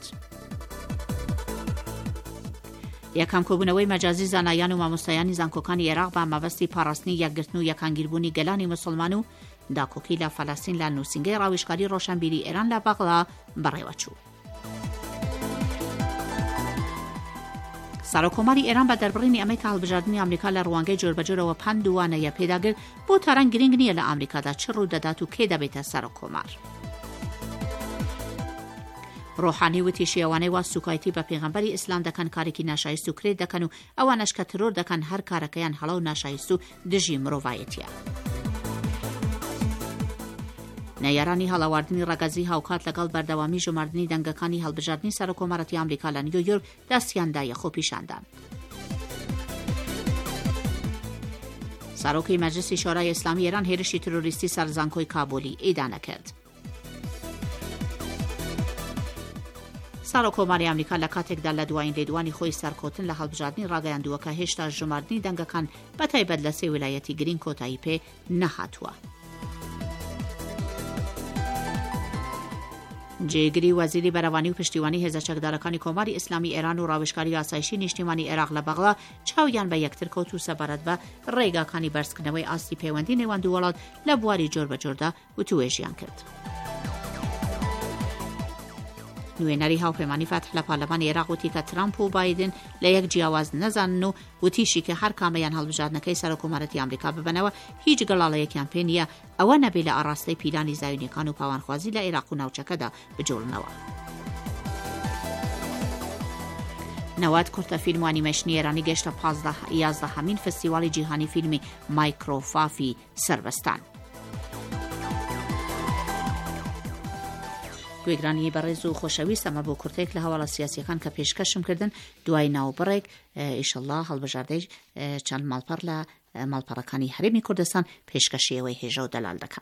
یەکەم کۆبوونەوەی مەجازی زانایان و مامۆستایانی زانکۆکانی عێراق بە مەبەستی پاڕاستنی یەکگرتن و یەکانگیربوونی گەلانی موسڵمان و داکۆکی لە فەلەستین لە نووسینگەی ڕاویشکاری ڕۆشنبیری ئێران لە بەغڵا بەڕێوە چوو. سەرۆکۆماری ئێران بە دەربڕینی ئەمەی کە هەڵبژاردننی ئەمریکا لە ڕوانگەی جۆربەجۆرەوە پندوانەیە پێداگر بۆ تاران گرنگ نییە لە ئەمریکادا چ ڕوو دەدات و کێ دەبێتە سەرۆکۆمار. ڕۆحانی وتی شیعوانەی وا سوکایەتی بە پێغەمبەری ئیسلام دەکەن کارێکی ناشایست و کرێت دەکەن و ئەوانەش کە ترۆر دەکەن هەر کارەکەیان هەڵە و ناشایست و دژی مرۆڤایەتیە. نەیارانی هەڵاواردنی ڕەگەزی هاوکات لەگەڵ بەردەوامی ژماردنی دەنگەکانی هەڵبژاردننی سەرۆکۆمارەتی ئەمریکا لە نیویۆرک دەستیاندایە خۆ پیشاندان. سەرۆکی مەجلیسی شۆرای ئیسلامی ئێران هێرشی ترۆریستی سەرزانکۆی کابولی ئیدا نەکرد. سەرۆکۆماری ئەمریکا لە کاتێکدا لە دوایین لێدوانی خۆی سەرکەوتن لە هەڵبژاردننی ڕاگەیاندووە کە هێشتا ژماردنی دەنگەکان بەتایبەت لە سێ ویلایەتی گرین کۆتایی پێ نەهاتووە. جێگری وەزیری بەرەوانی و پشتیوانی هێزە چەکدارەکانی کۆماری ئیسلامی ئێران و ڕاوێژکاری ئاسایشی نیشتیمانی عێراق لە بەغڵا چاویان بە یەکتر کەوت و سەبارەت بە ڕێگاکانی بەرزکردنەوەی ئاستی پەیوەندی نێوان دوو وڵات لە بواری جۆربەجۆردا وتوێژیان کرد. نوێنەری هاوپەیمانی فەتح لە پارلەمانی عێراق وتی کە ترامپ و بایدن لە یەک جیاواز نەزانن و وتیشی کە هەر کامەیان هەڵبژاردنەکەی سەرۆکۆمارەتی ئەمریکا ببنەوە هیچ گەڵاڵەیەکیان پێ نییە ئەوە نەبێ لە ئاراستەی پیلانی زایونیەکان و پاوانخوازی لە عێراق و ناوچەکەدا بجوڵنەوە. نەواد کورتە فیلم و ئەنیمەیشنی ئێرانی گەیشتە یازدەهەمین فستیواڵی جیهانی فیلمی مایکرۆفافی سربەستان. گوێگرانی بەڕێز و خۆشەویست ئەمە بۆ کورتێک لە هەواڵە سیاسیەکان کە پێشکەشم کردن دوای ناوبڕێک ئیشەڵڵا هەڵبژاردەی چەند ماڵپەڕ لە ماڵپەڕەکانی هەرێمی کوردستان پێشکەشیەوەی هێژە و دەلال دەکەن.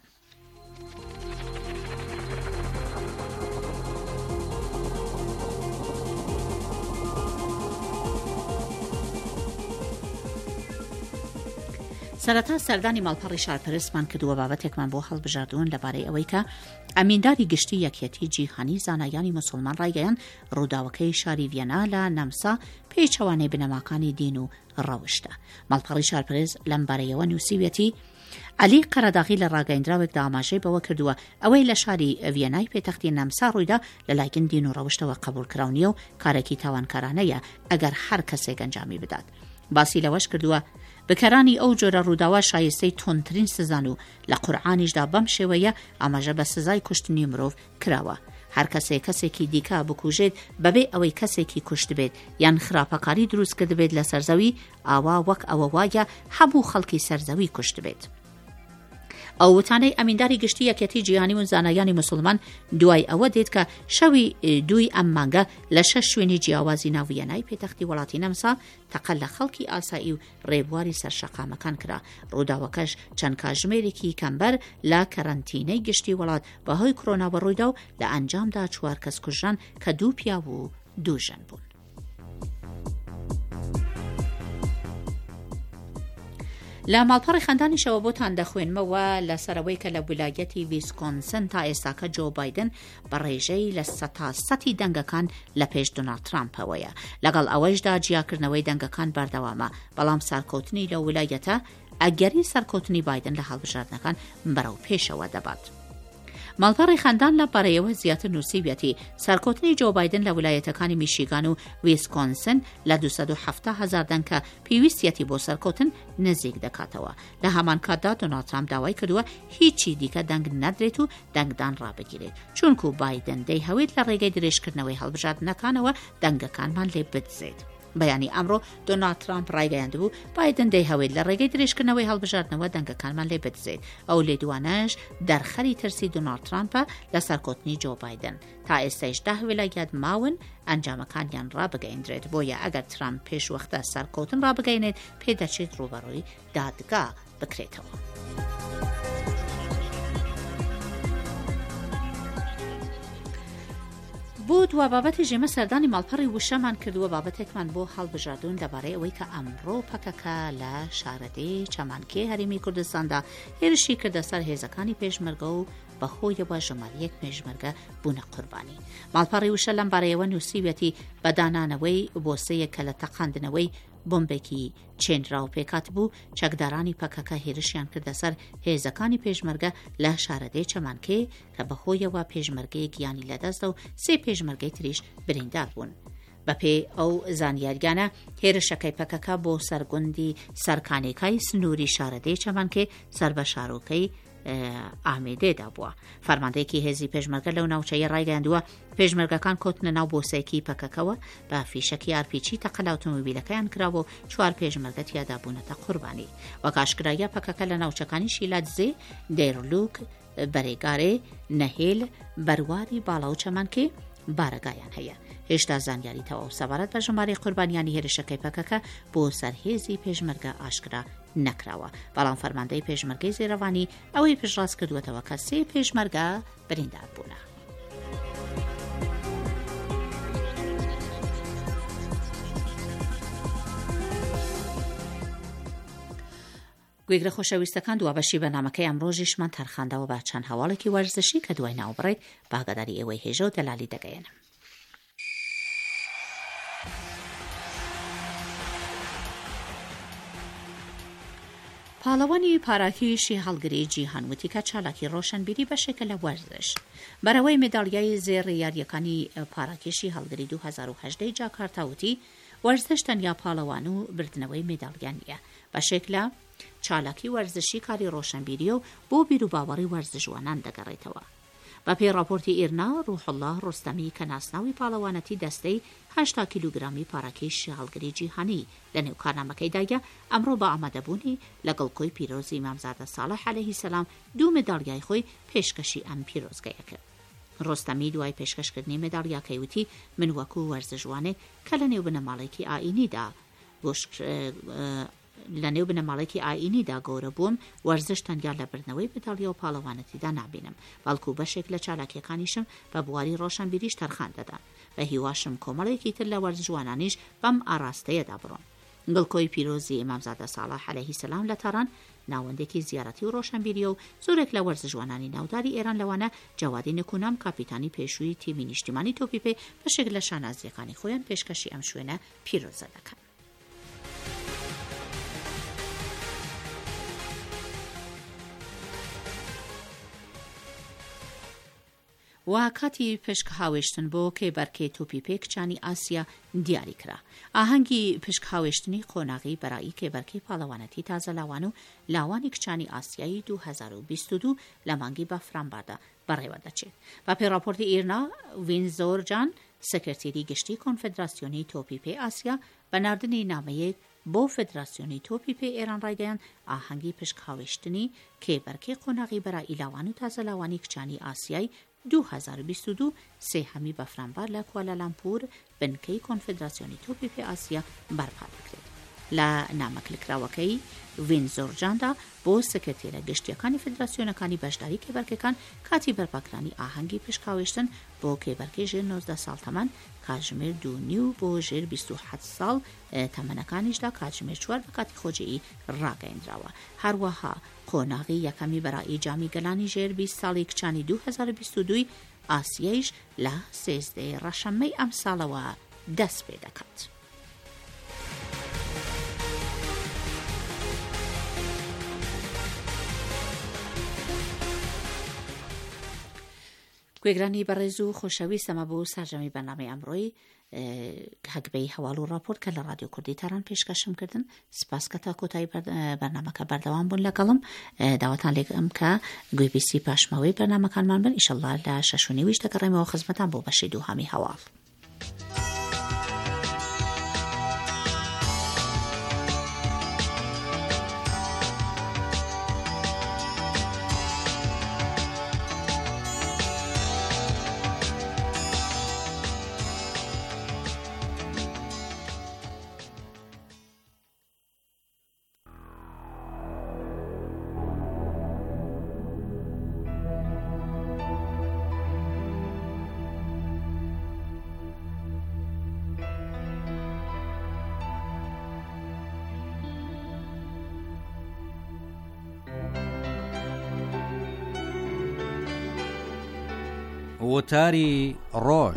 سەرەتا سەردانی ماڵپەڕی شارپەرستمان کردووە بابەتێکمان بۆ هەڵبژاردوون لەبارەی ئەوەی کە ئەمینداری گشتی یەکێتی جیهانی زانایانی موسڵمان ڕایگەیان ڕووداوەکەی شاری ڤێنا لە نەمسا پێچەوانەی بنەماکانی دین و ڕەوشتە. ماڵپەڕی شارپەرست لەم بارەیەوە نووسیوێتی عەلی قەرەداغی لە ڕاگەیەندراوێکدا ئاماژەی بەوە کردووە ئەوەی لە شاری ڤێنای پێتەختی نەمسا ڕوویدا لەلایەن دین و ڕەوشتەوە قبوڵکراونیە و کارێکی تاوانکارانەیە ئەگەر هەر کەسێک ئەنجامی بدات. باسی لەوەش کردووە بکەرانی ئەو جۆرە ڕووداوە شایستەی تۆنترین سزان و لە قورئانیشدا بەم شێوەیە ئاماژە بە سزای کوشتنی مرۆڤ کراوە. هەر کەسێک کەسێکی دیکە بکوژێت بەبێ ئەوەی کەسێکی کوشت بێت یان خراپەکاری دروست کرد بێت لە سەرزەوی ئاوا وەک ئەوە وایە هەموو خەڵکی سەرزەوی کوشت بێت. ئەو وتانەی ئەمینداری گشتی یەکێتی جیهانی و زانایانی موسڵمان دوای ئەوە دێت کە شەوی دوی ئەم مانگە لە شەش شوێنی جیاوازی ناو ڤێنای پێتەختی وڵاتی نەمسا تەقە لە خەڵکی ئاسایی و ڕێبواری سەرشەقامەکان کرا. ڕووداوەکەش چەند کاتژمێرێکی کەمبەر لە کەرەنتینەی گشتی وڵات بەهۆی کۆرۆناوە ڕوویدا و لە ئەنجامدا چوار کەس کوژران کە دوو پیا و دوو ژن بوون. لە ماڵپەڕی خەندانیشەوە بۆتان دەخوێنمەوە لەسەرەوەی کە لە ویلایەتی ویسکۆنسن تا ئێستاکە جۆ بایدن بە ڕێژەی لە سەتاسەتی دەنگەکان لە پێش دۆناڵد ترامپەوەیە. لەگەڵ ئەوەشدا جیاکردنەوەی دەنگەکان بەردەوامە، بەڵام سەرکەوتنی لە ویلایەتە ئەگەری سەرکەوتنی بایدن لە هەڵبژاردنەکان بەرەو پێشەوە دەبات. ماڵپەڕی خەندان لە پەڕەیەوە زیاتر نووسیوێتی سەرکەوتنی جۆ بایدن لە ویلایەتەکانی میشیگان و ویسکۆنسن لە دووسەد و حەڤدە هەزار دەنگ کە پێویستیەتی بۆ سەرکەوتن نزیک دەکاتەوە. لە هەمان کاتدا دۆناڵد ترامپ داوای کردووە هیچی دیکە دەنگ نەدرێت و دەنگدان ڕابگیرێت، چونکو بایدن دەیهەوێت لە ڕێگەی درێژکردنەوەی هەڵبژاردنەکانەوە دەنگەکانمان لێ بدزێت. بەیانی ئەمڕۆ دۆناڵد ترامپ ڕایگەیاند بوو بایدن دەیهەوێت لە ڕێگەی درێژکردنەوەی هەڵبژاردنەوە دەنگەکانمان لێ بدزێت. ئەو لێدوانەش دەرخەری ترسی دۆناڵد ترامپە لە سەرکەوتنی جۆ بایدن. تا ئێستاش دە ویلایەت ماون ئەنجامەکانیان ڕابگەیەندرێت، بۆیە ئەگەر ترامپ پێشوەختە سەرکەوتن ڕابگەینێت پێدەچێت ڕوبەڕووی دادگا بکرێتەوە. بۆ دوا بابەتی ژێمە سەردانی ماڵپەڕی وشەمان کردووە بابەتێکمان بۆ هەڵبژاردوون لەبارەی ئەوەی کە ئەمڕۆ پەکەکە لە شارەدەی چەمانکێ هەرێمی کوردستاندا هێرشی کردە سەر هێزەکانی پێشمەرگە و بەخۆیەوە ژمارەیەک پێشمەرگە بوونە قوربانی. ماڵپەڕی وشە لەم بارەیەوە نووسیوێتی بەدانانەوەی بۆسەیە کە لە تەقاندنەوەی بۆمبێکی چێنرا و پێکات بوو چەکدارانی پەکەکە هێرشیان کردە سەر هێزەکانی پێشمەرگە لە شارەدەی چەمانکێ کە بەخۆیەوە پێشمەرگەیە گیانی لەدەستە و سێ پێشمەرگەی تریش بریندار بوون. بەپێ ئەو زانیاریانە هێرشەکەی پەکەکە بۆ سەرگوندی سەرکانێکای سنووری شارەدەی چەمەنکێ سەر بە شارۆکەی ئامێدێدا بووە. فەرماندەیەکی هێزی پێشمەرگە لەو ناوچەیە ڕایگەاندووە پێشمەرگەکان کۆتنە ناو بۆسەیەکی پەکەکەوە بە فیشەکی ئارپیچی تەقەل ئۆتۆمۆبیلەکەیان کراوە و چوار پێشمەرگە تیادا بوونەتە قوربانی. وەک ئاشکرایە پەکەکە لە ناوچەکانی شیلاتزێ، دێرلوک، بەرێگارێ، نەهێل، بەرواری باڵا و چەمەنکێ بارەگایان هەیە. هێشتا زانیاری تەواو سەبارەت بە ژمارەی قوربانیانی هێرشەکەی پەکەکە بۆ سەرهێزی پێشمەرگە ئاشکرا نەکراوە. بەڵام فەرماندەی پێشمەرگەی زێرەوانی ئەوەی پێشڕاست کردووەتەوە کە سێ پێشمەرگە بریندار بوونە. گوێگرە خۆشەویستەکان دوا بەشی بەنامەکەی ئەمڕۆژیشمان تەرخاندەوە بە چەند هەواڵێکی وەرزشی کە دوای ناوبڕێت باگەداری ئێوەی هێژە و دەلالی دەگەێنم. پاڵەوانی پاراکێشی هەڵگری جیهان وتی کە چالاکی ڕۆشنبیری بەشێکە لە وەرزش. بەرەوەی مێداڵیای زێڕ یاریەکانی پاراکێشی هەڵگری دوو هەزار و هەژدە جاکارتا وتی وەرزش تەنیا پاڵەوان و بردنەوەی مێداڵیان نیە، بەشێک لە چالاکی وەرزشی کاری ڕۆشنبیریە و بۆ بیر و باوەڕی وەرزشوانان دەگەڕێتەوە. بە پێی راپۆرتی ئێرنا، ڕوحڵڵاه ڕۆستەمی کە ناسناوی پاڵەوانەتی دەستەی هەشتا کیلوگرامی پاراکێشی هەڵگری جیهانی لە نێو کارنامەکەیدایە ئەمڕۆ بە ئامادەبوونی لەگەڵ کۆی پیرۆزی مامزادە ساڵح عەلەیهی سەلام دوو مێداڵیای خۆی پێشکەشی ئەم پیرۆزگەیە کرد. ڕۆستەمی دوای پێشکەشکردنی مێداڵیاکەی وتی من وەکو وەرزشوانێک کە لە نێو بنەماڵێکی ئائینیدا لە نێو بنەماڵێکی ئائینیدا گەورە بووم، وەرزش تەنیا لە بردنەوەی مێداڵیا و پاڵەوانەتیدا نابینم، بەڵکو بەشێک لە چالاکیەکانیشم بە بواری ڕۆشنبیریش تەرخان دەدان. بە هیواشم کۆمەڵێکی تر لە وەرزشوانانیش بەم ئاراستەیەدا بڕۆن. گڵکۆی پیرۆزی ئیمامزادە ساڵح عەلەیهی سەلام لە تەڕان ناوەندێکی زیارەتی و ڕۆشنبیریە و زۆرێک لە وەرزشوانانی ناوداری ئێران لەوانە جەوادی نکونام کاپیتانی پێشووی تیمی نیشتیمانی تۆپیپێ بەشێک لە شانازیەکانی خۆیان پێشکەشی ئەم شوێنە پیرۆزە دەکەن. و کاتی پشک هاوێشتن بۆ کێبەرکەی تۆپیپێ کچانی ئاسیا دیاری کرا. ئاهەنگی پشک هاوێشتنی قۆناغی بەرایی کێبەرکەی پاڵەوانەتی تازە لاوان و لاوانی کچانی ئاسیایی دوو هەزار و بیست و دوو لە مانگی بەفرانباردا بەڕێوە دەچێت. بە پێی راپۆرتی ئێرنا، وینزۆر جان سەکرتێری گشتی کۆنفدراسیۆنی تۆپیپێ ئاسیا بەناردنی نامەیەک بۆ فدراسیۆنی تۆپیپێ ئێران ڕایگەیاند ئاهەنگی پشک هاوێشتنی کێبەرکەی قۆناغی بەرایی لاوان و تازە لاوانی کچانی ئاسیایی دوو هەزار و بیست و دوو سێهەمی بەفرانبار لە کوالالامپور بنکەی کۆنفدراسیۆنی تۆپیپێ ئاسیا بەرپا دەکرێت. لە نامەکلکراوەکەی وینزۆرجاندا بۆ سەکرتێرە گشتیەکانی فدراسیۆنەکانی بەشداری کێبەرکەکان کاتی بەرپاکردنی ئاهەنگی پشکاوێشتن بۆ کێبەرکەی ژێر نۆزدە ساڵ تەمەن کاتژمێر دوو نیو بۆ ژێر بیست و حەوت ساڵ تەمەنەکانیشدا کاتژمێر چوار بە کاتی خۆجێیی ڕاگەیەندراوە. هەروەها قۆناغی یەکەمی بەرایی جامی گەلانی ژێر بیست ساڵی کچانی دوو هەزار و بیست و دوو ئاسیایش لە سێزدەی ڕەشەممەی ئەم ساڵەوە دەست پێ دەکات. گوێگرانی بەڕێز و خۆشەویست ئەمە بۆ سەرجەمی بەرنامەی ئەمڕۆی هەگبەی هەواڵ و راپۆرت کە لە رادیۆ کوردی تاران پێشکەشم کردن. سپاس کە تا کۆتایی بەرنامەکە بەردەوام بوون لەگەڵم. داواتان لێکم کە گوێبیستی پاشماوەی بەرنامەکانمان بن. ئیشەڵڵا لە شەش و نیویش دەگەڕێمەوە خزمەتان بۆ بەشی دووهەمی هەواڵ. وتاری ڕۆژ.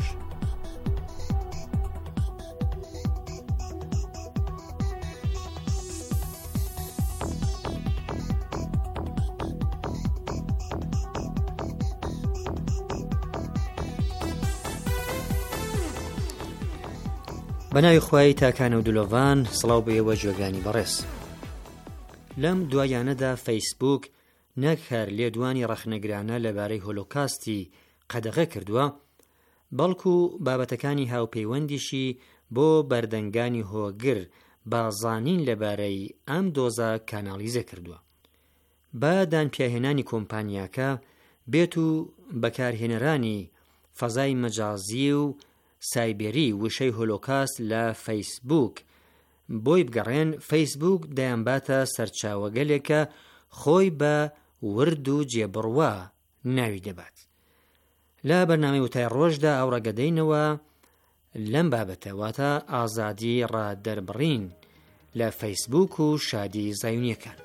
بەناوی خوای تاکانە و دلۆڤان سڵاو بە ئێوە گوێگانی بەڕێز. لەم دوایانەدا فەیسبوک نەک هەر لێدوانی ڕەخنەگرانە لەبارەی هۆلۆکاستی قەدەغە کردووە، بەڵکو بابەتەکانی هاوپەیوەندیشی بۆ بەردەنگانی هۆگر بازانین لەبارەی ئەم دۆزە کانالیزە کردووە. بە دانپیاهێنانی کۆمپانیاکە بێت و بەکارهێنەرانی فەزای مەجازی و سایبێری وشەی هۆلۆکاست لە فەیسبوک بۆی بگەڕێن، فەیسبوک دەیانباتە سەرچاوەگەلێکە خۆی بە ورد و جێبڕوا ناوی دەبات. لە بەرنامەی وتای ڕۆژدا ئاوڕەگەدەینەوە لەم بابەتە، واتە ئازادی ڕادەربڕین لە فەیسبوک و شادی زایونیەکان.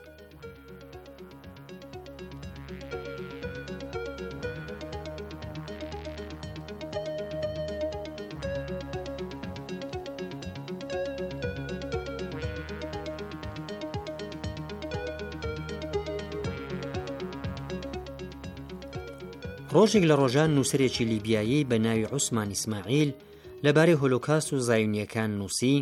ڕۆژێک لە ڕۆژان نووسەرێکی لیبیایی بە ناوی عوسمان ئیسماعیل لەبارەی هۆلۆکاست و زایونیەکان نووسی: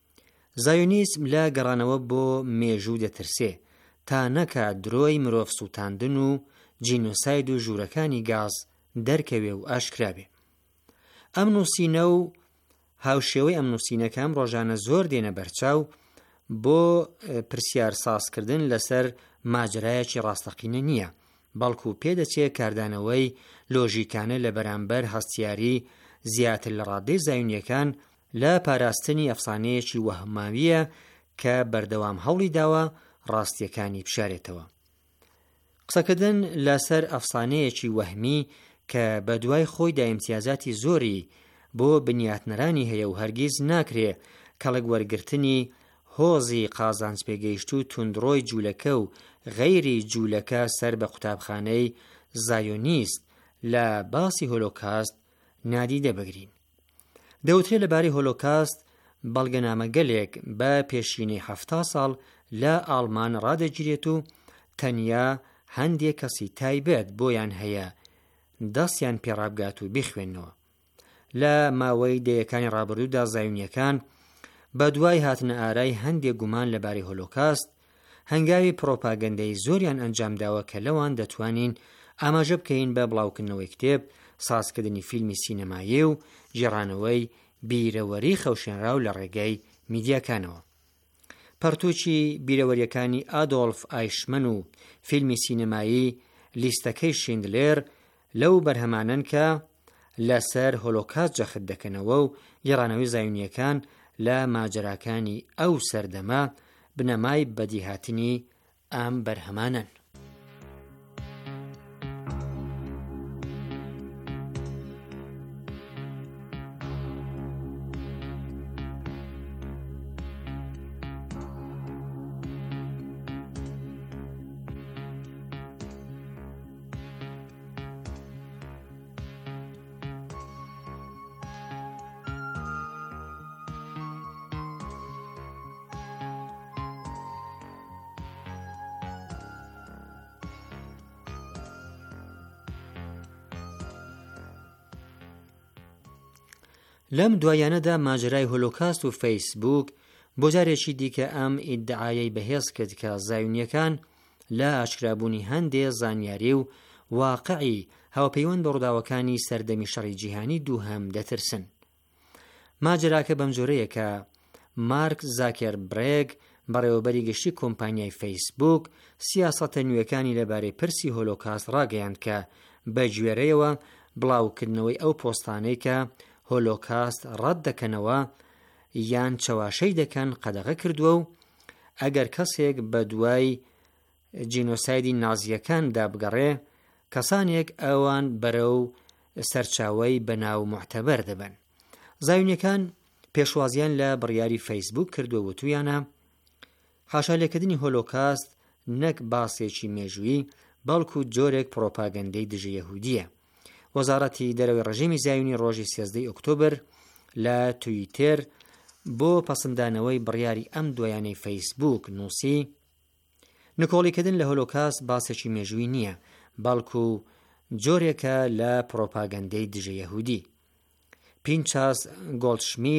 زایونیسم لە گەڕانەوە بۆ مێژوو دەترسێ تا نەکات درۆی مرۆڤ سووتاندن و جینۆساید و ژوورەکانی گاز دەرکەوێ و ئاشکرابێ. ئەم نووسینە و هاوشێوەی ئەم نووسینەکەم ڕۆژانە زۆر دێنە بەرچاو بۆ پرسیار سازکردن لەسەر ماجرایەکی ڕاستەقینە نییە، بەڵکو پێدەچێت کاردانەوەی لۆژیکانە لە بەرامبەر هەستیاری زیاتر لە ڕادەی زایونیەکان لە پاراستنی ئەفسانەیەکی وەهماویە کە بەردەوام هەوڵی داوە ڕاستیەکانی بشارێتەوە. قسەکردن لەسەر ئەفسانەیەکی وەهمی کە بە دوای خۆیدا ئیمتیازاتی زۆری بۆ بنیاتنەرانی هەیە و هەرگیز ناکرێ کەڵک وەرگرتنی هۆزی قازانج پێگەیشت و توندڕۆی جوولەکە و غەیری جوولەکە سەر بە قوتابخانەی زایۆنیست لە باسی هۆلۆکاست نادیدە بگرین. دەوترێت لەبارەی هۆلۆکاست بەڵگەنامەگەلێک بە پێشینەی هەفتا ساڵ لە ئاڵمان ڕادەگیرێت و تەنیا هەندێک کەسی تایبەت بۆیان هەیە دەستیان پێڕابگات و بخوێنەوە. لە ماوەی دەیەکانی ڕابردوودا زایونیەکان بە دوای هاتنە ئارای هەندێک گومان لەبارەی هۆلۆکاست هەنگاوی پرۆپاگەندەی زۆریان ئەنجامداوە کە لەوان دەتوانین ئاماژە بکەین بە بڵاوکردنەوەی کتێب، سازکردنی فیلمی سینەمایی و ژێڕانەوەی بیرەوەری خەوشێنراو لە ڕێگەی میدیاکانەوە. پەرتووکی بیرەوەریەکانی ئادۆڵف ئایشمەن و فیلمی سینەمایی لیستەکەی شیندلێر لەو بەرهەمانن کە لەسەر هۆلۆکاست جەخت دەکەنەوە و گێڕانەوەی زایونیەکان لە ماجراکانی ئەو سەردەما بنەمای بەدیهاتنی ئەم بەرهەمانن. لەم دوایانەدا ماجرای هۆلۆکاست و فەیسبوک بۆ جارێکی دیکە ئەم ئیدعایەی بەهێز کرد کە زایونیەکان لە ئاشکرابوونی هەندێ زانیاری و واقعی هاوپەیوەند بە ڕووداوەکانی سەردەمی شەڕی جیهانی دووهەم دەترسن. ماجراکە بەم جۆرەیە کە مارک زاکێربرێگ بەڕێوەبەری گشتی کۆمپانیای فەیسبوک سیاسەتە نوێەکانی لەبارەی پرسی هۆلۆکاست ڕاگەیاند کە بە گوێرەیەوە بڵاوکردنەوەی ئەو پۆستانەی کە هۆلۆکاست ڕەت دەکەنەوە یان چەواشەی دەکەن قەدەغە کردووە و ئەگەر کەسێک بە دوای جینۆسایدی نازیەکان دابگەڕێ کەسانێک ئەوان بەرەو سەرچاوەی بەناو معتەبەر دەبن. زایونیەکان پێشوازیان لە بڕیاری فەیسبوک کردووە و تویانە حاشا لێکردنی هۆلۆکاست نەک باسێکی مێژووی بەڵکو جۆرێک پرۆپاگەندەی دژە یەهودیە. وەزارەتی دەرەوەی ڕژیمی زایونی ڕۆژی سێزدەی ئۆکتۆبر لە تویتر بۆ پەسەندانەوەی بڕیاری ئەم دوایانەی فەیسبوک نووسی: نکۆڵیکردن لە هۆلۆکاست باسێکی مێژووی نییە بەڵکو جۆرێکە لە پرۆپاگەندەی دژە یەهودی. پینچاس گۆڵدشمیت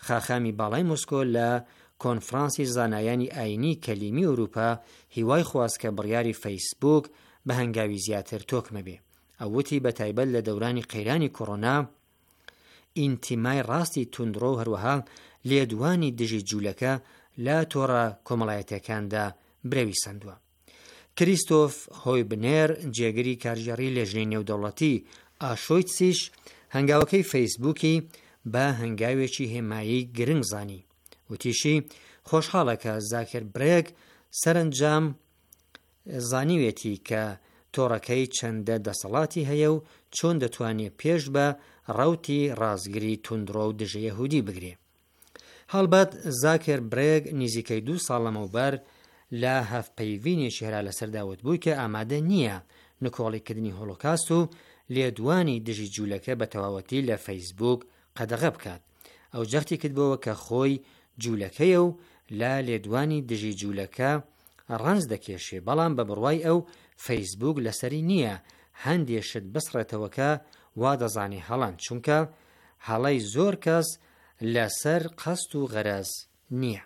خاخامی باڵای مۆسکۆ لە کۆنفرانسی زانایانی ئاینی کەلیمی ئەوروپا هیوای خواست کە بڕیاری فەیسبوک بە هەنگاوی زیاتر تۆکمە بێ. ئەووتی بە تایبەت لە دەورانی قەیرانی کۆڕۆنا ئینتیمای ڕاستی توندڕۆ و هەروەها لێدوانی دژی جوولەکە لە تۆڕە کۆمەڵایەتەکاندا برەوی سندووە. کریستۆف هۆیبنێر جێگەری کارژێڕی لێژنەی نێودەوڵەتی ئاشۆیتسیش هەنگاوەکەی فەیسبووکی بە هەنگاوێکی هێمایی گرنگ زانی. وتیشی خۆشحاڵە کە زاکربرێگ سەرنجام زانیوێتی کە تۆڕەکەی چەندە دەسەڵاتی هەیە و چۆن دەتوانێت پێش بە ڕەوتی ڕازگری توندڕۆ و دژە یەهودی بگرێ. هەڵبەت زاکربرێگ نزیکەی دوو ساڵ لەمەوبەر لە هەفپەیوینێکی هەرا لەسەرداوت بووی کە ئامادە نییە نکۆڵیکردنی هۆلۆکاست و لێدوانی دژی جوولەکە بە تەواوەتی لە فەیسبوک قەدەغە بکات. ئەو جەختی کردبەوە کە خۆی جوولەکەیە و لە لێدوانی دژی جوولەکە ڕەنج دەکێشێ، بەڵام بە بڕوای ئەو فەیسبوک لەسەری نییە هەندێشت بسڕێتەوەکە وا دەزانێ هەڵان، چونکە هەڵەی زۆر کەس لەسەر قەست و غەرەز نییە.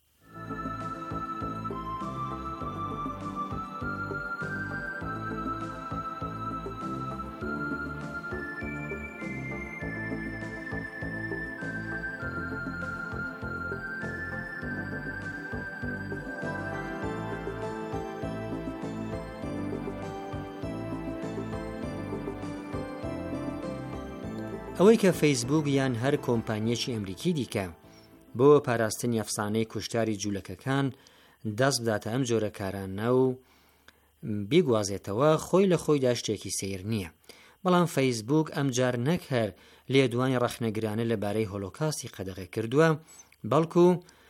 ئەوەی کە فەیسبوک یان هەر کۆمپانیەکی ئەمریکی دیکە بۆ پاراستنی ئەفسانەی کوشتاری جوولەکەکان دەست بداتە ئەم جۆرە کارانە و بیگوازێتەوە، خۆی لە خۆیدا شتێکی سیر نییە. بەڵام فەیسبوک ئەم جار نەک هەر لێدوانی ڕەخنەگرانە لەبارەی هۆلۆکاستی قەدەغە کردووە، بەڵکو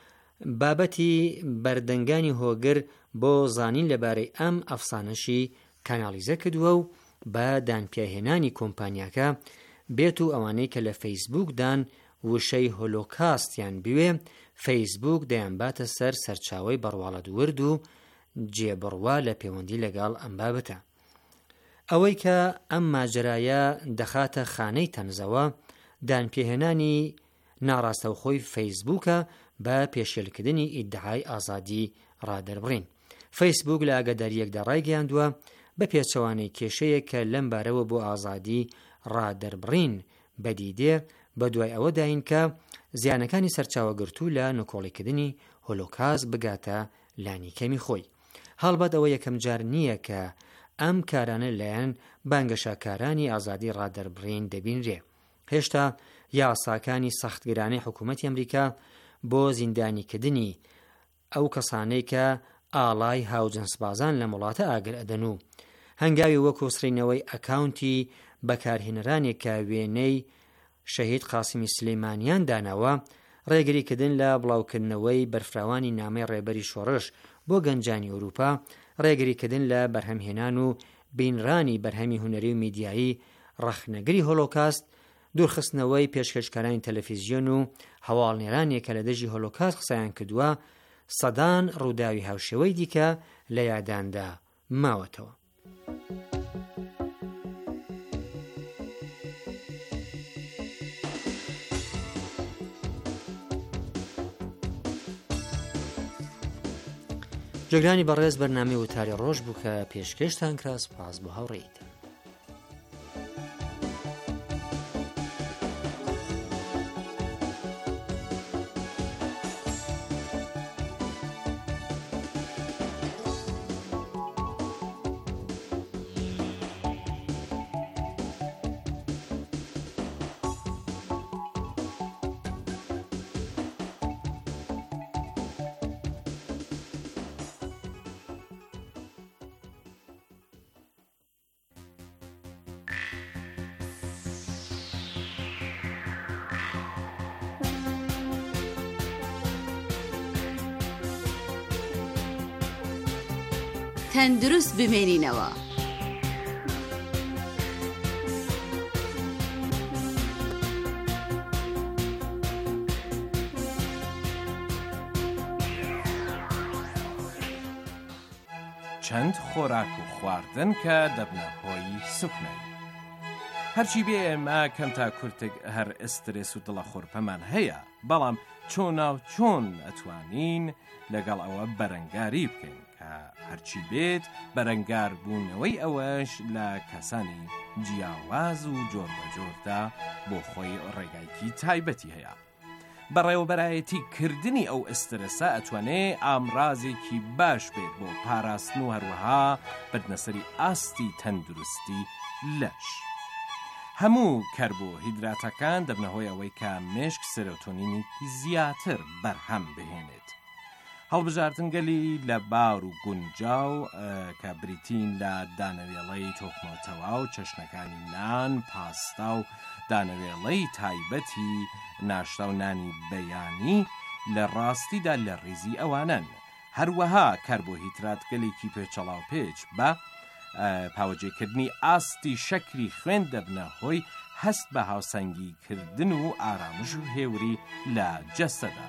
بابەتی بەردەنگانی هۆگر بۆ زانین لەبارەی ئەم ئەفسانەشی کانالیزە کردووە و بە دانپێهێنانی کۆمپانیاکە بێت و ئەوانەی کە لە فەیسبوکدان وشەی هۆلۆکاستیان بوێ، فەیسبوک دەیانباتە سەر سەرچاوی بەڕواڵە دوورد و جێبڕوا لە پەیوەندی لەگەڵ ئەم بابەتە. ئەوەی کە ئەم ماجرایە دەخاتە خانەی تەنزەوە، دانپێهێنانی ناڕاستەوخۆی فەیسبوکە بە پێشێلکردنی ئیدعای ئازادی ڕادەربڕین. فەیسبوک لە ئاگاداریەکدا ڕایگەیاندووە بە پێچەوانەی کێشەیە کە لەم بارەوە بۆ ئازادی ڕادەربڕین بەدیدێ بە دوای ئەوە داین کە زیانەکانی سەرچاوەگرتوو لە نکۆڵیکردنی هۆلۆکاست بگاتە لانی کەمی خۆی. هەڵبەت ئەوە یەکەم جار نییە کە ئەم کارانە لەیان بانگەشاکارانی ئازادی ڕادەربڕین دەبینرێ. هێشتا یاساکانی سەختگرانەی حکوومەتی ئەمریکا بۆ زیندانیکردنی ئەو کەسانەی کە ئاڵای هاوجەنسبازان لە وڵاتە ئاگر ئەدەن و هەنگاوی وەکو سرینەوەی ئەکاونتی بەکارهێنەرانێک کە وێنەی شەهید قاسمی سلەیمانیان داناوە، ڕێگریکردن لە بڵاوکردنەوەی بەرفراوانی نامەی ڕێبەری شۆڕش بۆ گەنجانی ئەوروپا، ڕێگریکردن لە بەرهەمهێنان و بینرانی بەرهەمی هونەری و میدیایی ڕەخنەگری هۆلۆکاست، دوورخستنەوەی پێشکەشکارانی تەلەڤیزیۆن و هەواڵنێرانێک کە لە دژی هۆلۆکاست قسەیان کردووە، سەدان ڕووداوی هاوشێوەی دیکە لە یاداندا ماوەتەوە. جۆگرانی بەڕێز بەرنامەی وتاری ڕۆژ بوو کە پێشکەشتان کرا. سوپاس بۆ هاوڕێیت. تەندروست بمێنینەوە. چەند خۆراک و خواردن کە دەبنە هۆی سوکنەی. هەرچی بێ ئێمە کەم تا کورتێک هەر ئەسترێس و دڵە خۆرپەمان هەیە، بەڵام چۆناو چۆن ئەتوانین لەگەڵ ئەوە بەرەنگاری بکەین کە هەرچی بێت بەرەنگار بوونەوەی ئەوەش لە کەسانی جیاواز و جۆر بەجۆردا بۆ خۆی ڕێگایکی تایبەتی هەیە. بەڕێوەبەرایەتی کردنی ئەو ئەسترەسە ئەتوانێ ئامڕازێکی باش بێت بۆ پاراستن و هەروەها بردنەسەری ئاستی تەندروستی لەش. هەموو کەربۆهیدراتەکان دەبنەهۆی ئەوەی کە مێشک سێرۆتۆنینێکی زیاتر بەرهەم بهێنێت. هەڵبژاردنگەلی لە باور و گونجاو کە بریتین لە دانەوێڵەی تۆکمۆتەوا و چەشنەکانی نان، پاستا و دانەوێڵەی تایبەتی ناشتا و نانی بەیانی لە ڕاستیدا لە ڕیزی ئەوانن. هەروەها کەربۆهیدراتگەلێکی پێچەڵاو پێچ بە پاوەجێکردنی ئاستی شەکری خوێن دەبنە هۆی هەست بە هاوسەنگیکردن و ئارامش و هێوری لە جەستەدا.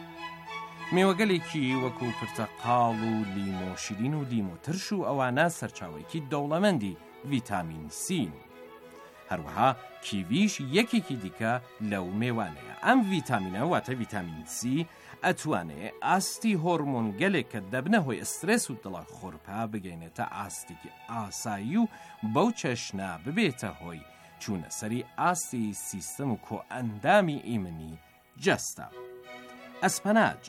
میوەگەلێکی وەکو پرتەقاڵ و لیمۆ شیرین و لیمۆ ترش و ئەوانە سەرچاوێکی دەوڵەمەندی ڤیتامین سین. هەروەها کیویش یەکێکی دیکە لەو میوانەیە. ئەم ڤیتامینە واتە ڤیتامین سی ئەتوانێت ئاستی هۆرمۆن گەلێک کە دەبنە هۆی ئەسترێس و دڵە خۆرپا بگەینێتە ئاستێکی ئاسایی و بەو چەشنە ببێتە هۆی چوونە سەری ئاستی سیستەم و کۆئەندامی ئیمنی جەستە. ئەسپەناج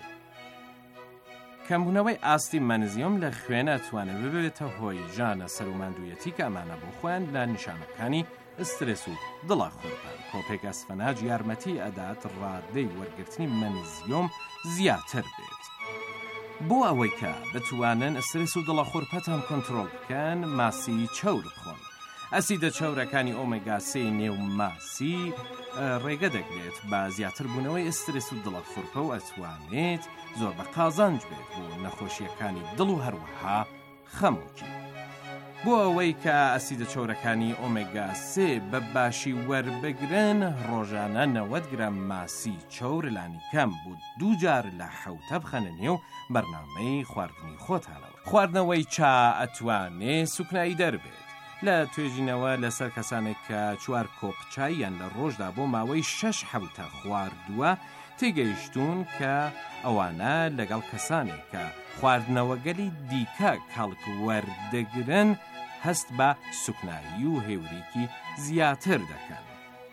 کەمبوونەوەی ئاستی مەنزیۆم لە خوێنە ئەتوانێت ببێتە هۆی ژانە سەر و ماندوویەتی کە ئەمانە بۆ خۆیان لە نیشانەکانی ئەسترێس و دڵە خۆرپان. کۆپێک ئەسپەناج یارمەتی ئەدات ڕادەی وەرگرتنی مەنزیۆم زیاتر بێت. بۆ ئەوەی کە بتوانن ئەسترێس و دڵە خۆرپەتان کۆنتڕۆڵ بکەن، ماسی چەور بخۆن. ئەسیدە چەورەکانی ئۆمێگا سێ نێو ماسی ڕێگە دەگرێت بە زیاتر بوونەوەی ئەسترێس و دڵە خۆرپە و ئەتوانێت زۆر بە قازانج بێت بۆ نەخۆشیەکانی دڵ و هەروەها خەموکی. بۆ ئەوەی کە ئەسیدە چەورەکانی ئۆمێگا سێ بە باشی وەربگرن، ڕۆژانە نەوەت گرام ماسی چەور لانی کەم بۆ دوو جار لە حەوتە بخەنە نێو بەرنامەی خواردنی خۆتانەوە. خواردنەوەی چا ئەتوانێت سوکنایی دەربێت. لە توێژینەوە لەسەر کەسانێک کە چوار کۆپ چاییان لە ڕۆژدا بۆ ماوەی شەش حەوتە خواردووە تێگەیشتون کە ئەوانە لەگەڵ کەسانێک کە خواردنەوەگەلی دیکە کەڵک وەردەگرن هەست بە سوکنایی و هێوریکی زیاتر دەکەن.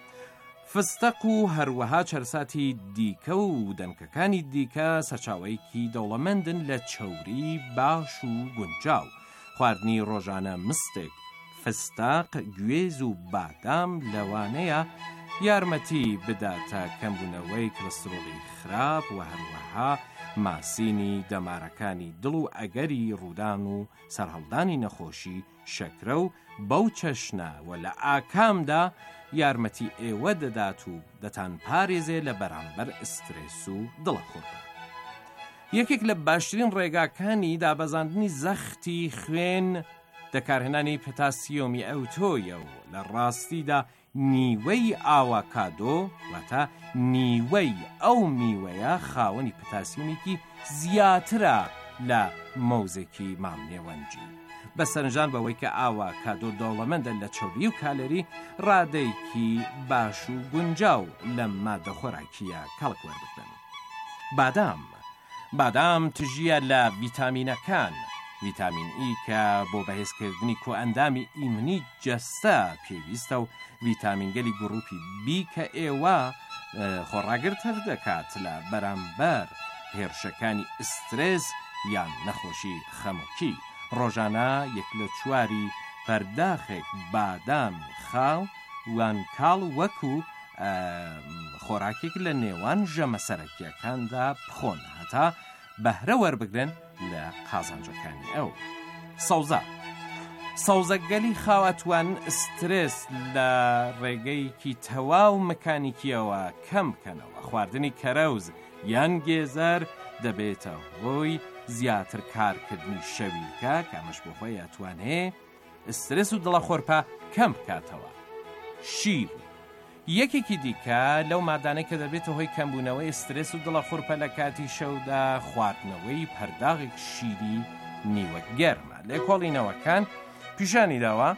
فستق و هەروەها چەرساتی دیکە و دەمکەکانی دیکە سەرچاوەیەکی دەوڵەمەندن لە چەوری باش و گونجاو. خواردنی ڕۆژانە مستێک، فستاق، گوێز و بادام لەوانەیە یارمەتی بداتە کەمبوونەوەی کلسترۆڵی خراپ و هەروەها ماسینی دەمارەکانی دڵ و ئەگەری ڕوودان و سەرهەڵدانی نەخۆشی شەکرە و بەو چەشنە و لە ئاکامدا یارمەتی ئێوە دەدات و دەتان پارێزێ لە بەرامبەر ئسترێس و دڵە خۆرپە. یەکێک لە باشترین ڕێگاکانی دابەزاندنی زەختی خوێن دەکارهێنانی پۆتاسیۆمی ئەوتۆیە و لە ڕاستیدا نیوەی ئاواکادۆ واتە نیوەی ئەو میوەیە خاوەنی پۆتاسیۆمێکی زیاترە لە مەوزێکی مامنێوەنجی. بە سەرنجان بەوەی کە ئاواکادۆ دەوڵەمەندە لە چەوری و کالەری، ڕادەیەکی باش و گونجاو لە مادە خۆراکیە کەڵک وەربگرن. بادام بادام تژیە لە ڤیتامینەکان. ڤیتامین ئی کە بۆ بەهێزکردنی کۆئەندامی ئیمنی جەستە پێویستە و ڤیتامینگەلی گروپی بی کە ئێوە خۆڕاگرتر دەکات لە بەرامبەر هێرشەکانی ئسترێس یان نەخۆشی خەمۆکی. ڕۆژانە یەک لە چواری پەرداخێک بادامی خاو وان کاڵ وەکو خۆراکێک لە نێوان ژەمە سەرەکیەکاندا بخۆن هەتا بەهرە وەربگرن لە قازانجەکانی ئەو. سەوزە سەوزەگەلی خاوەتوان ئسترێس لە ڕێگەیەکی تەواو مەکانیکیەوە کەم بکەنەوە. خواردنی کەرەوز یان گێزەر دەبێتە هۆی زیاتر کارکردنی شەویلکە کە ئەمەش بۆ خۆی ئەتوانێ ئسترێس و دڵە خۆرپە کەم بکاتەوە. شیر یەکێکی دیکە لەو مادانەی کە دەبێتە هۆی کەمبوونەوەی ئسترێس و دڵە خۆرپە لە کاتی شەودا خواردنەوەی پەرداغێک شیری نیوە گەرمە. لێکۆڵینەوەکان پیشانی داوە کە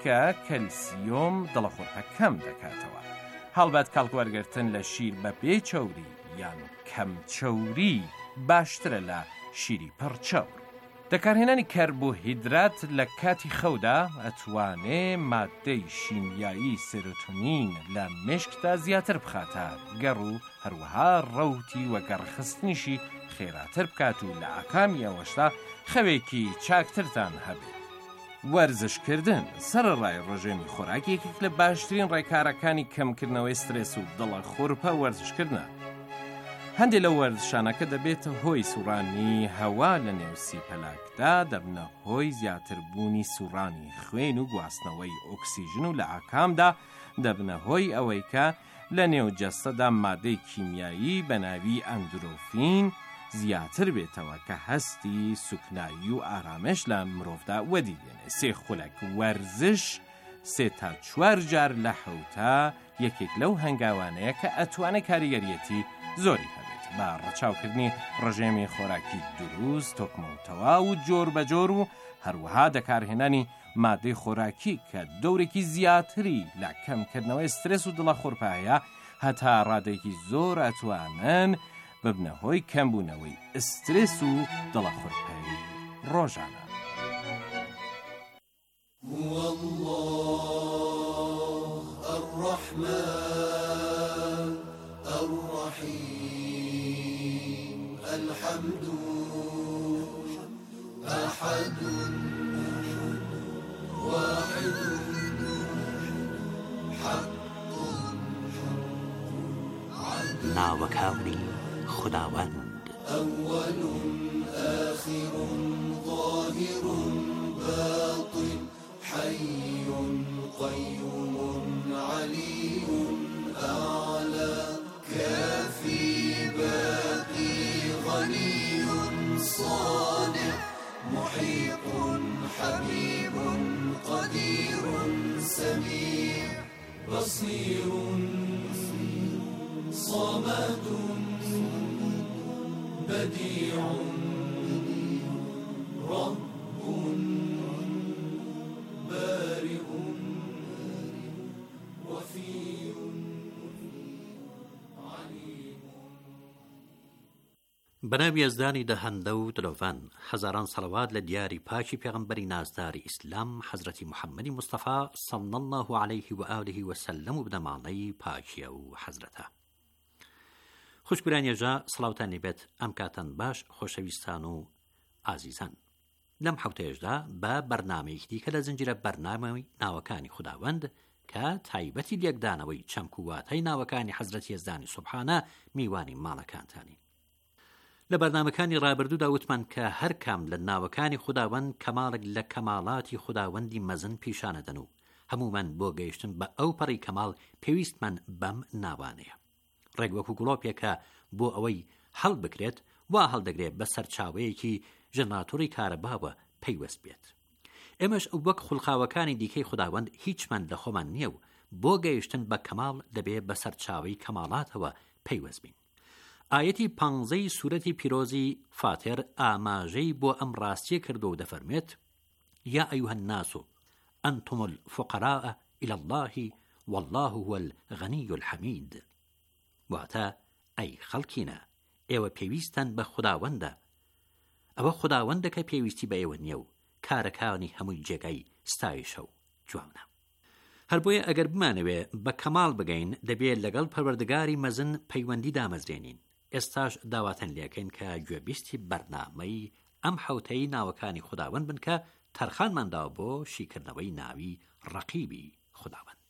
چونکە کەلسیۆم دڵە خۆرپە کەم دەکاتەوە. هەڵبەت کەڵکوەرگرتن لە شیر بە بێ چەوری یان کەم چەوری باشترە لە شیری پڕچەور. دەکارهێنانی کەربۆهیدرات لە کاتی خەودا ئەتوانێ مادەی شیمیایی سێرۆتۆنین لە مێشکدا زیاتر بخاتە گەڕ و هەروەها ڕەوتی وەگەڕخستنیشی خێراتر بکات و لە ئاکامی ئەوەشتا خەوێکی چاکترتان هەبێت. وەرزشکردن سەرەڕای ڕژێمی خۆراکێکێک لە باشترین ڕێکارەکانی کەمکردنەوەی سترێس و دڵە خۆرپە وەرزشکردنە. هەندێک لە وەرزشانەکە دەبێتە هۆی سوڕانی هەوا لە نێو سیپەلاکدا، دەبنە هۆی زیاتربوونی سوڕانی خوێن و گواستنەوەی ئۆکسیژن و لە ئاکامدا دەبنە هۆی ئەوەی کە لە نێو جەستەدا مادەی کیمیایی بە ناوی ئەندرۆفین زیاتر بێتەوە کە هەستی سوکنایی و ئارامش لە مرۆڤدا وەدیدێنێ. سێ خولەک وەرزش سێ تا چوار جار لە حەوتا یەکێک لەو هەنگاوانەیە کە ئەتوانێت کاریگەریەتی زۆری هەبێت بە ڕەچاوکردنی ڕژێمی خۆراکی دروست، تۆکمەوتەوا و جۆر بە جۆر و هەروەها دەکارهێنانی مادەی خۆراکی کە دەورێکی زیاتری لە کەمکردنەوەی سترێس و دڵە خۆرپایە هەتا ڕادێکی زۆر ئەتوانن ببنە هۆی کەمبوونەوەی ئسترێس و دڵە خۆرپایی ڕۆژانە. والله الرحمن الرحيم الحمد أحد واحد حق ناوەکانی خداوند أول آخر ظاهر باطن حي قيوم علي أعلى كافي باقي غني صانع محيط حبيب قدير سميع بصير صمد بديع رب بارئ وفي عليم. بەناوی ئەزدانی دەهەندە و دلۆڤان هەزاران سەڵەوات لە دیاری پاکی پێغەمبەری نازداری ئیسلام حەزرەتی محەممەدی مستەفا صلی الله عليه و آله وسلم و بنەماڵەی پاکیە و حەزرەتە. خوشبرانیێژە سڵاوتانی بێت ئەم کاتەن باش خۆشەویستان و ئازیزان. لەم حوتەیەشدا بە بەرنامەیەکی دیکە لە زنجیرە بەرنامەی ناوەکانی خوداوەند کە تایبەتی لێکدانەوەی چەمکوواتەی ناوەکانی حەزرەتی ئەزدانی سوبحانە میوانی ماڵەکانتانی. لە بەرنامەکانی ڕابردوودا وتمان کە هەر کام لە ناوەکانی خوداوەند کەماڵێک لە کەماڵاتی خوداوەندی مەزن پیشانەدەن و هەمومان بۆ گەیشتن بە ئەو پەڕی کەماڵ پێویستمان بەم ناوانەیە. ڕێگوەکو گڵۆپێکە بۆ ئەوەی هەڵ بکرێت وا هەڵدەگرێت بە سەرچاوەیەکی ژەناتۆری کارەباوە پەیوەست بێت. ئێمەش ئەو وەک خوڵقاوەکانی دیکەی خوداوەند هیچمان لە خۆمان نییە و بۆ گەیشتن بە کەماڵ دەبێت بە سەرچاوەی کەماڵاتەوە پەیوەست بین. ئاەتی پانزەی سوورەتی پیرۆزی فاتر ئاماژەی بۆ ئەم ڕاستیە کردو و دەفەرمێت یا ئەیوهە الناس ئەنتم الفقراء إلى الله والله هو الغني الحميد. واتە ئەی خەڵکینە ئێوە پێویستان بە خوداوەندە، ئەوە خوداوەندەکە پێویستی بە ئێوە نییە و کارەکانی هەمووی جێگای ستایشە و جوانە. هەر بۆیە ئەگەر بمانەوێ بە کەماڵ بگەین دەبێت لەگەڵ پەروەردگاری مەزن پەیوەندی دامەزرێنین. ئێستاش داواتەن لێکەین کە گوێبیستی بەرنامەی ئەم حوتەی ناوەکانی خوداوەند بن کە تەرخانمانداوە بۆ شیکردنەوەی ناوی ڕەقیبی خوداوەند.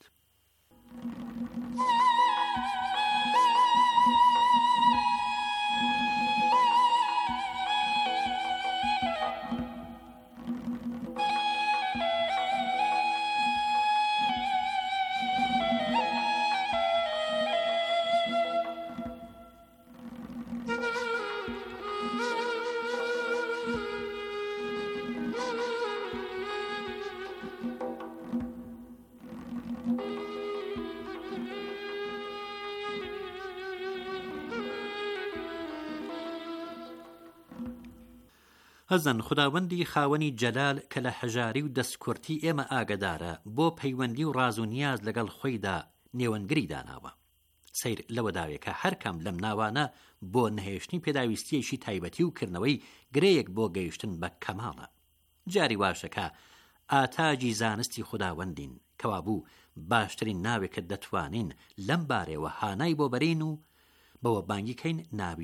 هەزن خوداوەندی خاوەنی جەلال کە لە هەژاری و دەستکورتی ئێمە ئاگدارە بۆ پەیوەندی و ڕاز و نیاز لەگەڵ خۆیدا نێوەنگری داناوە. سیر لەوە داوێکە هەر کەم لەم ناوانە بۆ نهێشتنی پێداویستیەشی تایبەتی و کردنەوەی گرەیەک بۆ گەیشتن بە کەماڵە. جاری واشەکە ئاتاجی زانستی خوداوەندین کەوا بوو باشترین ناوێکە دەتوانین لەم بارەوە هانای بۆ بەرین و بەوە بانگیکەین ناوی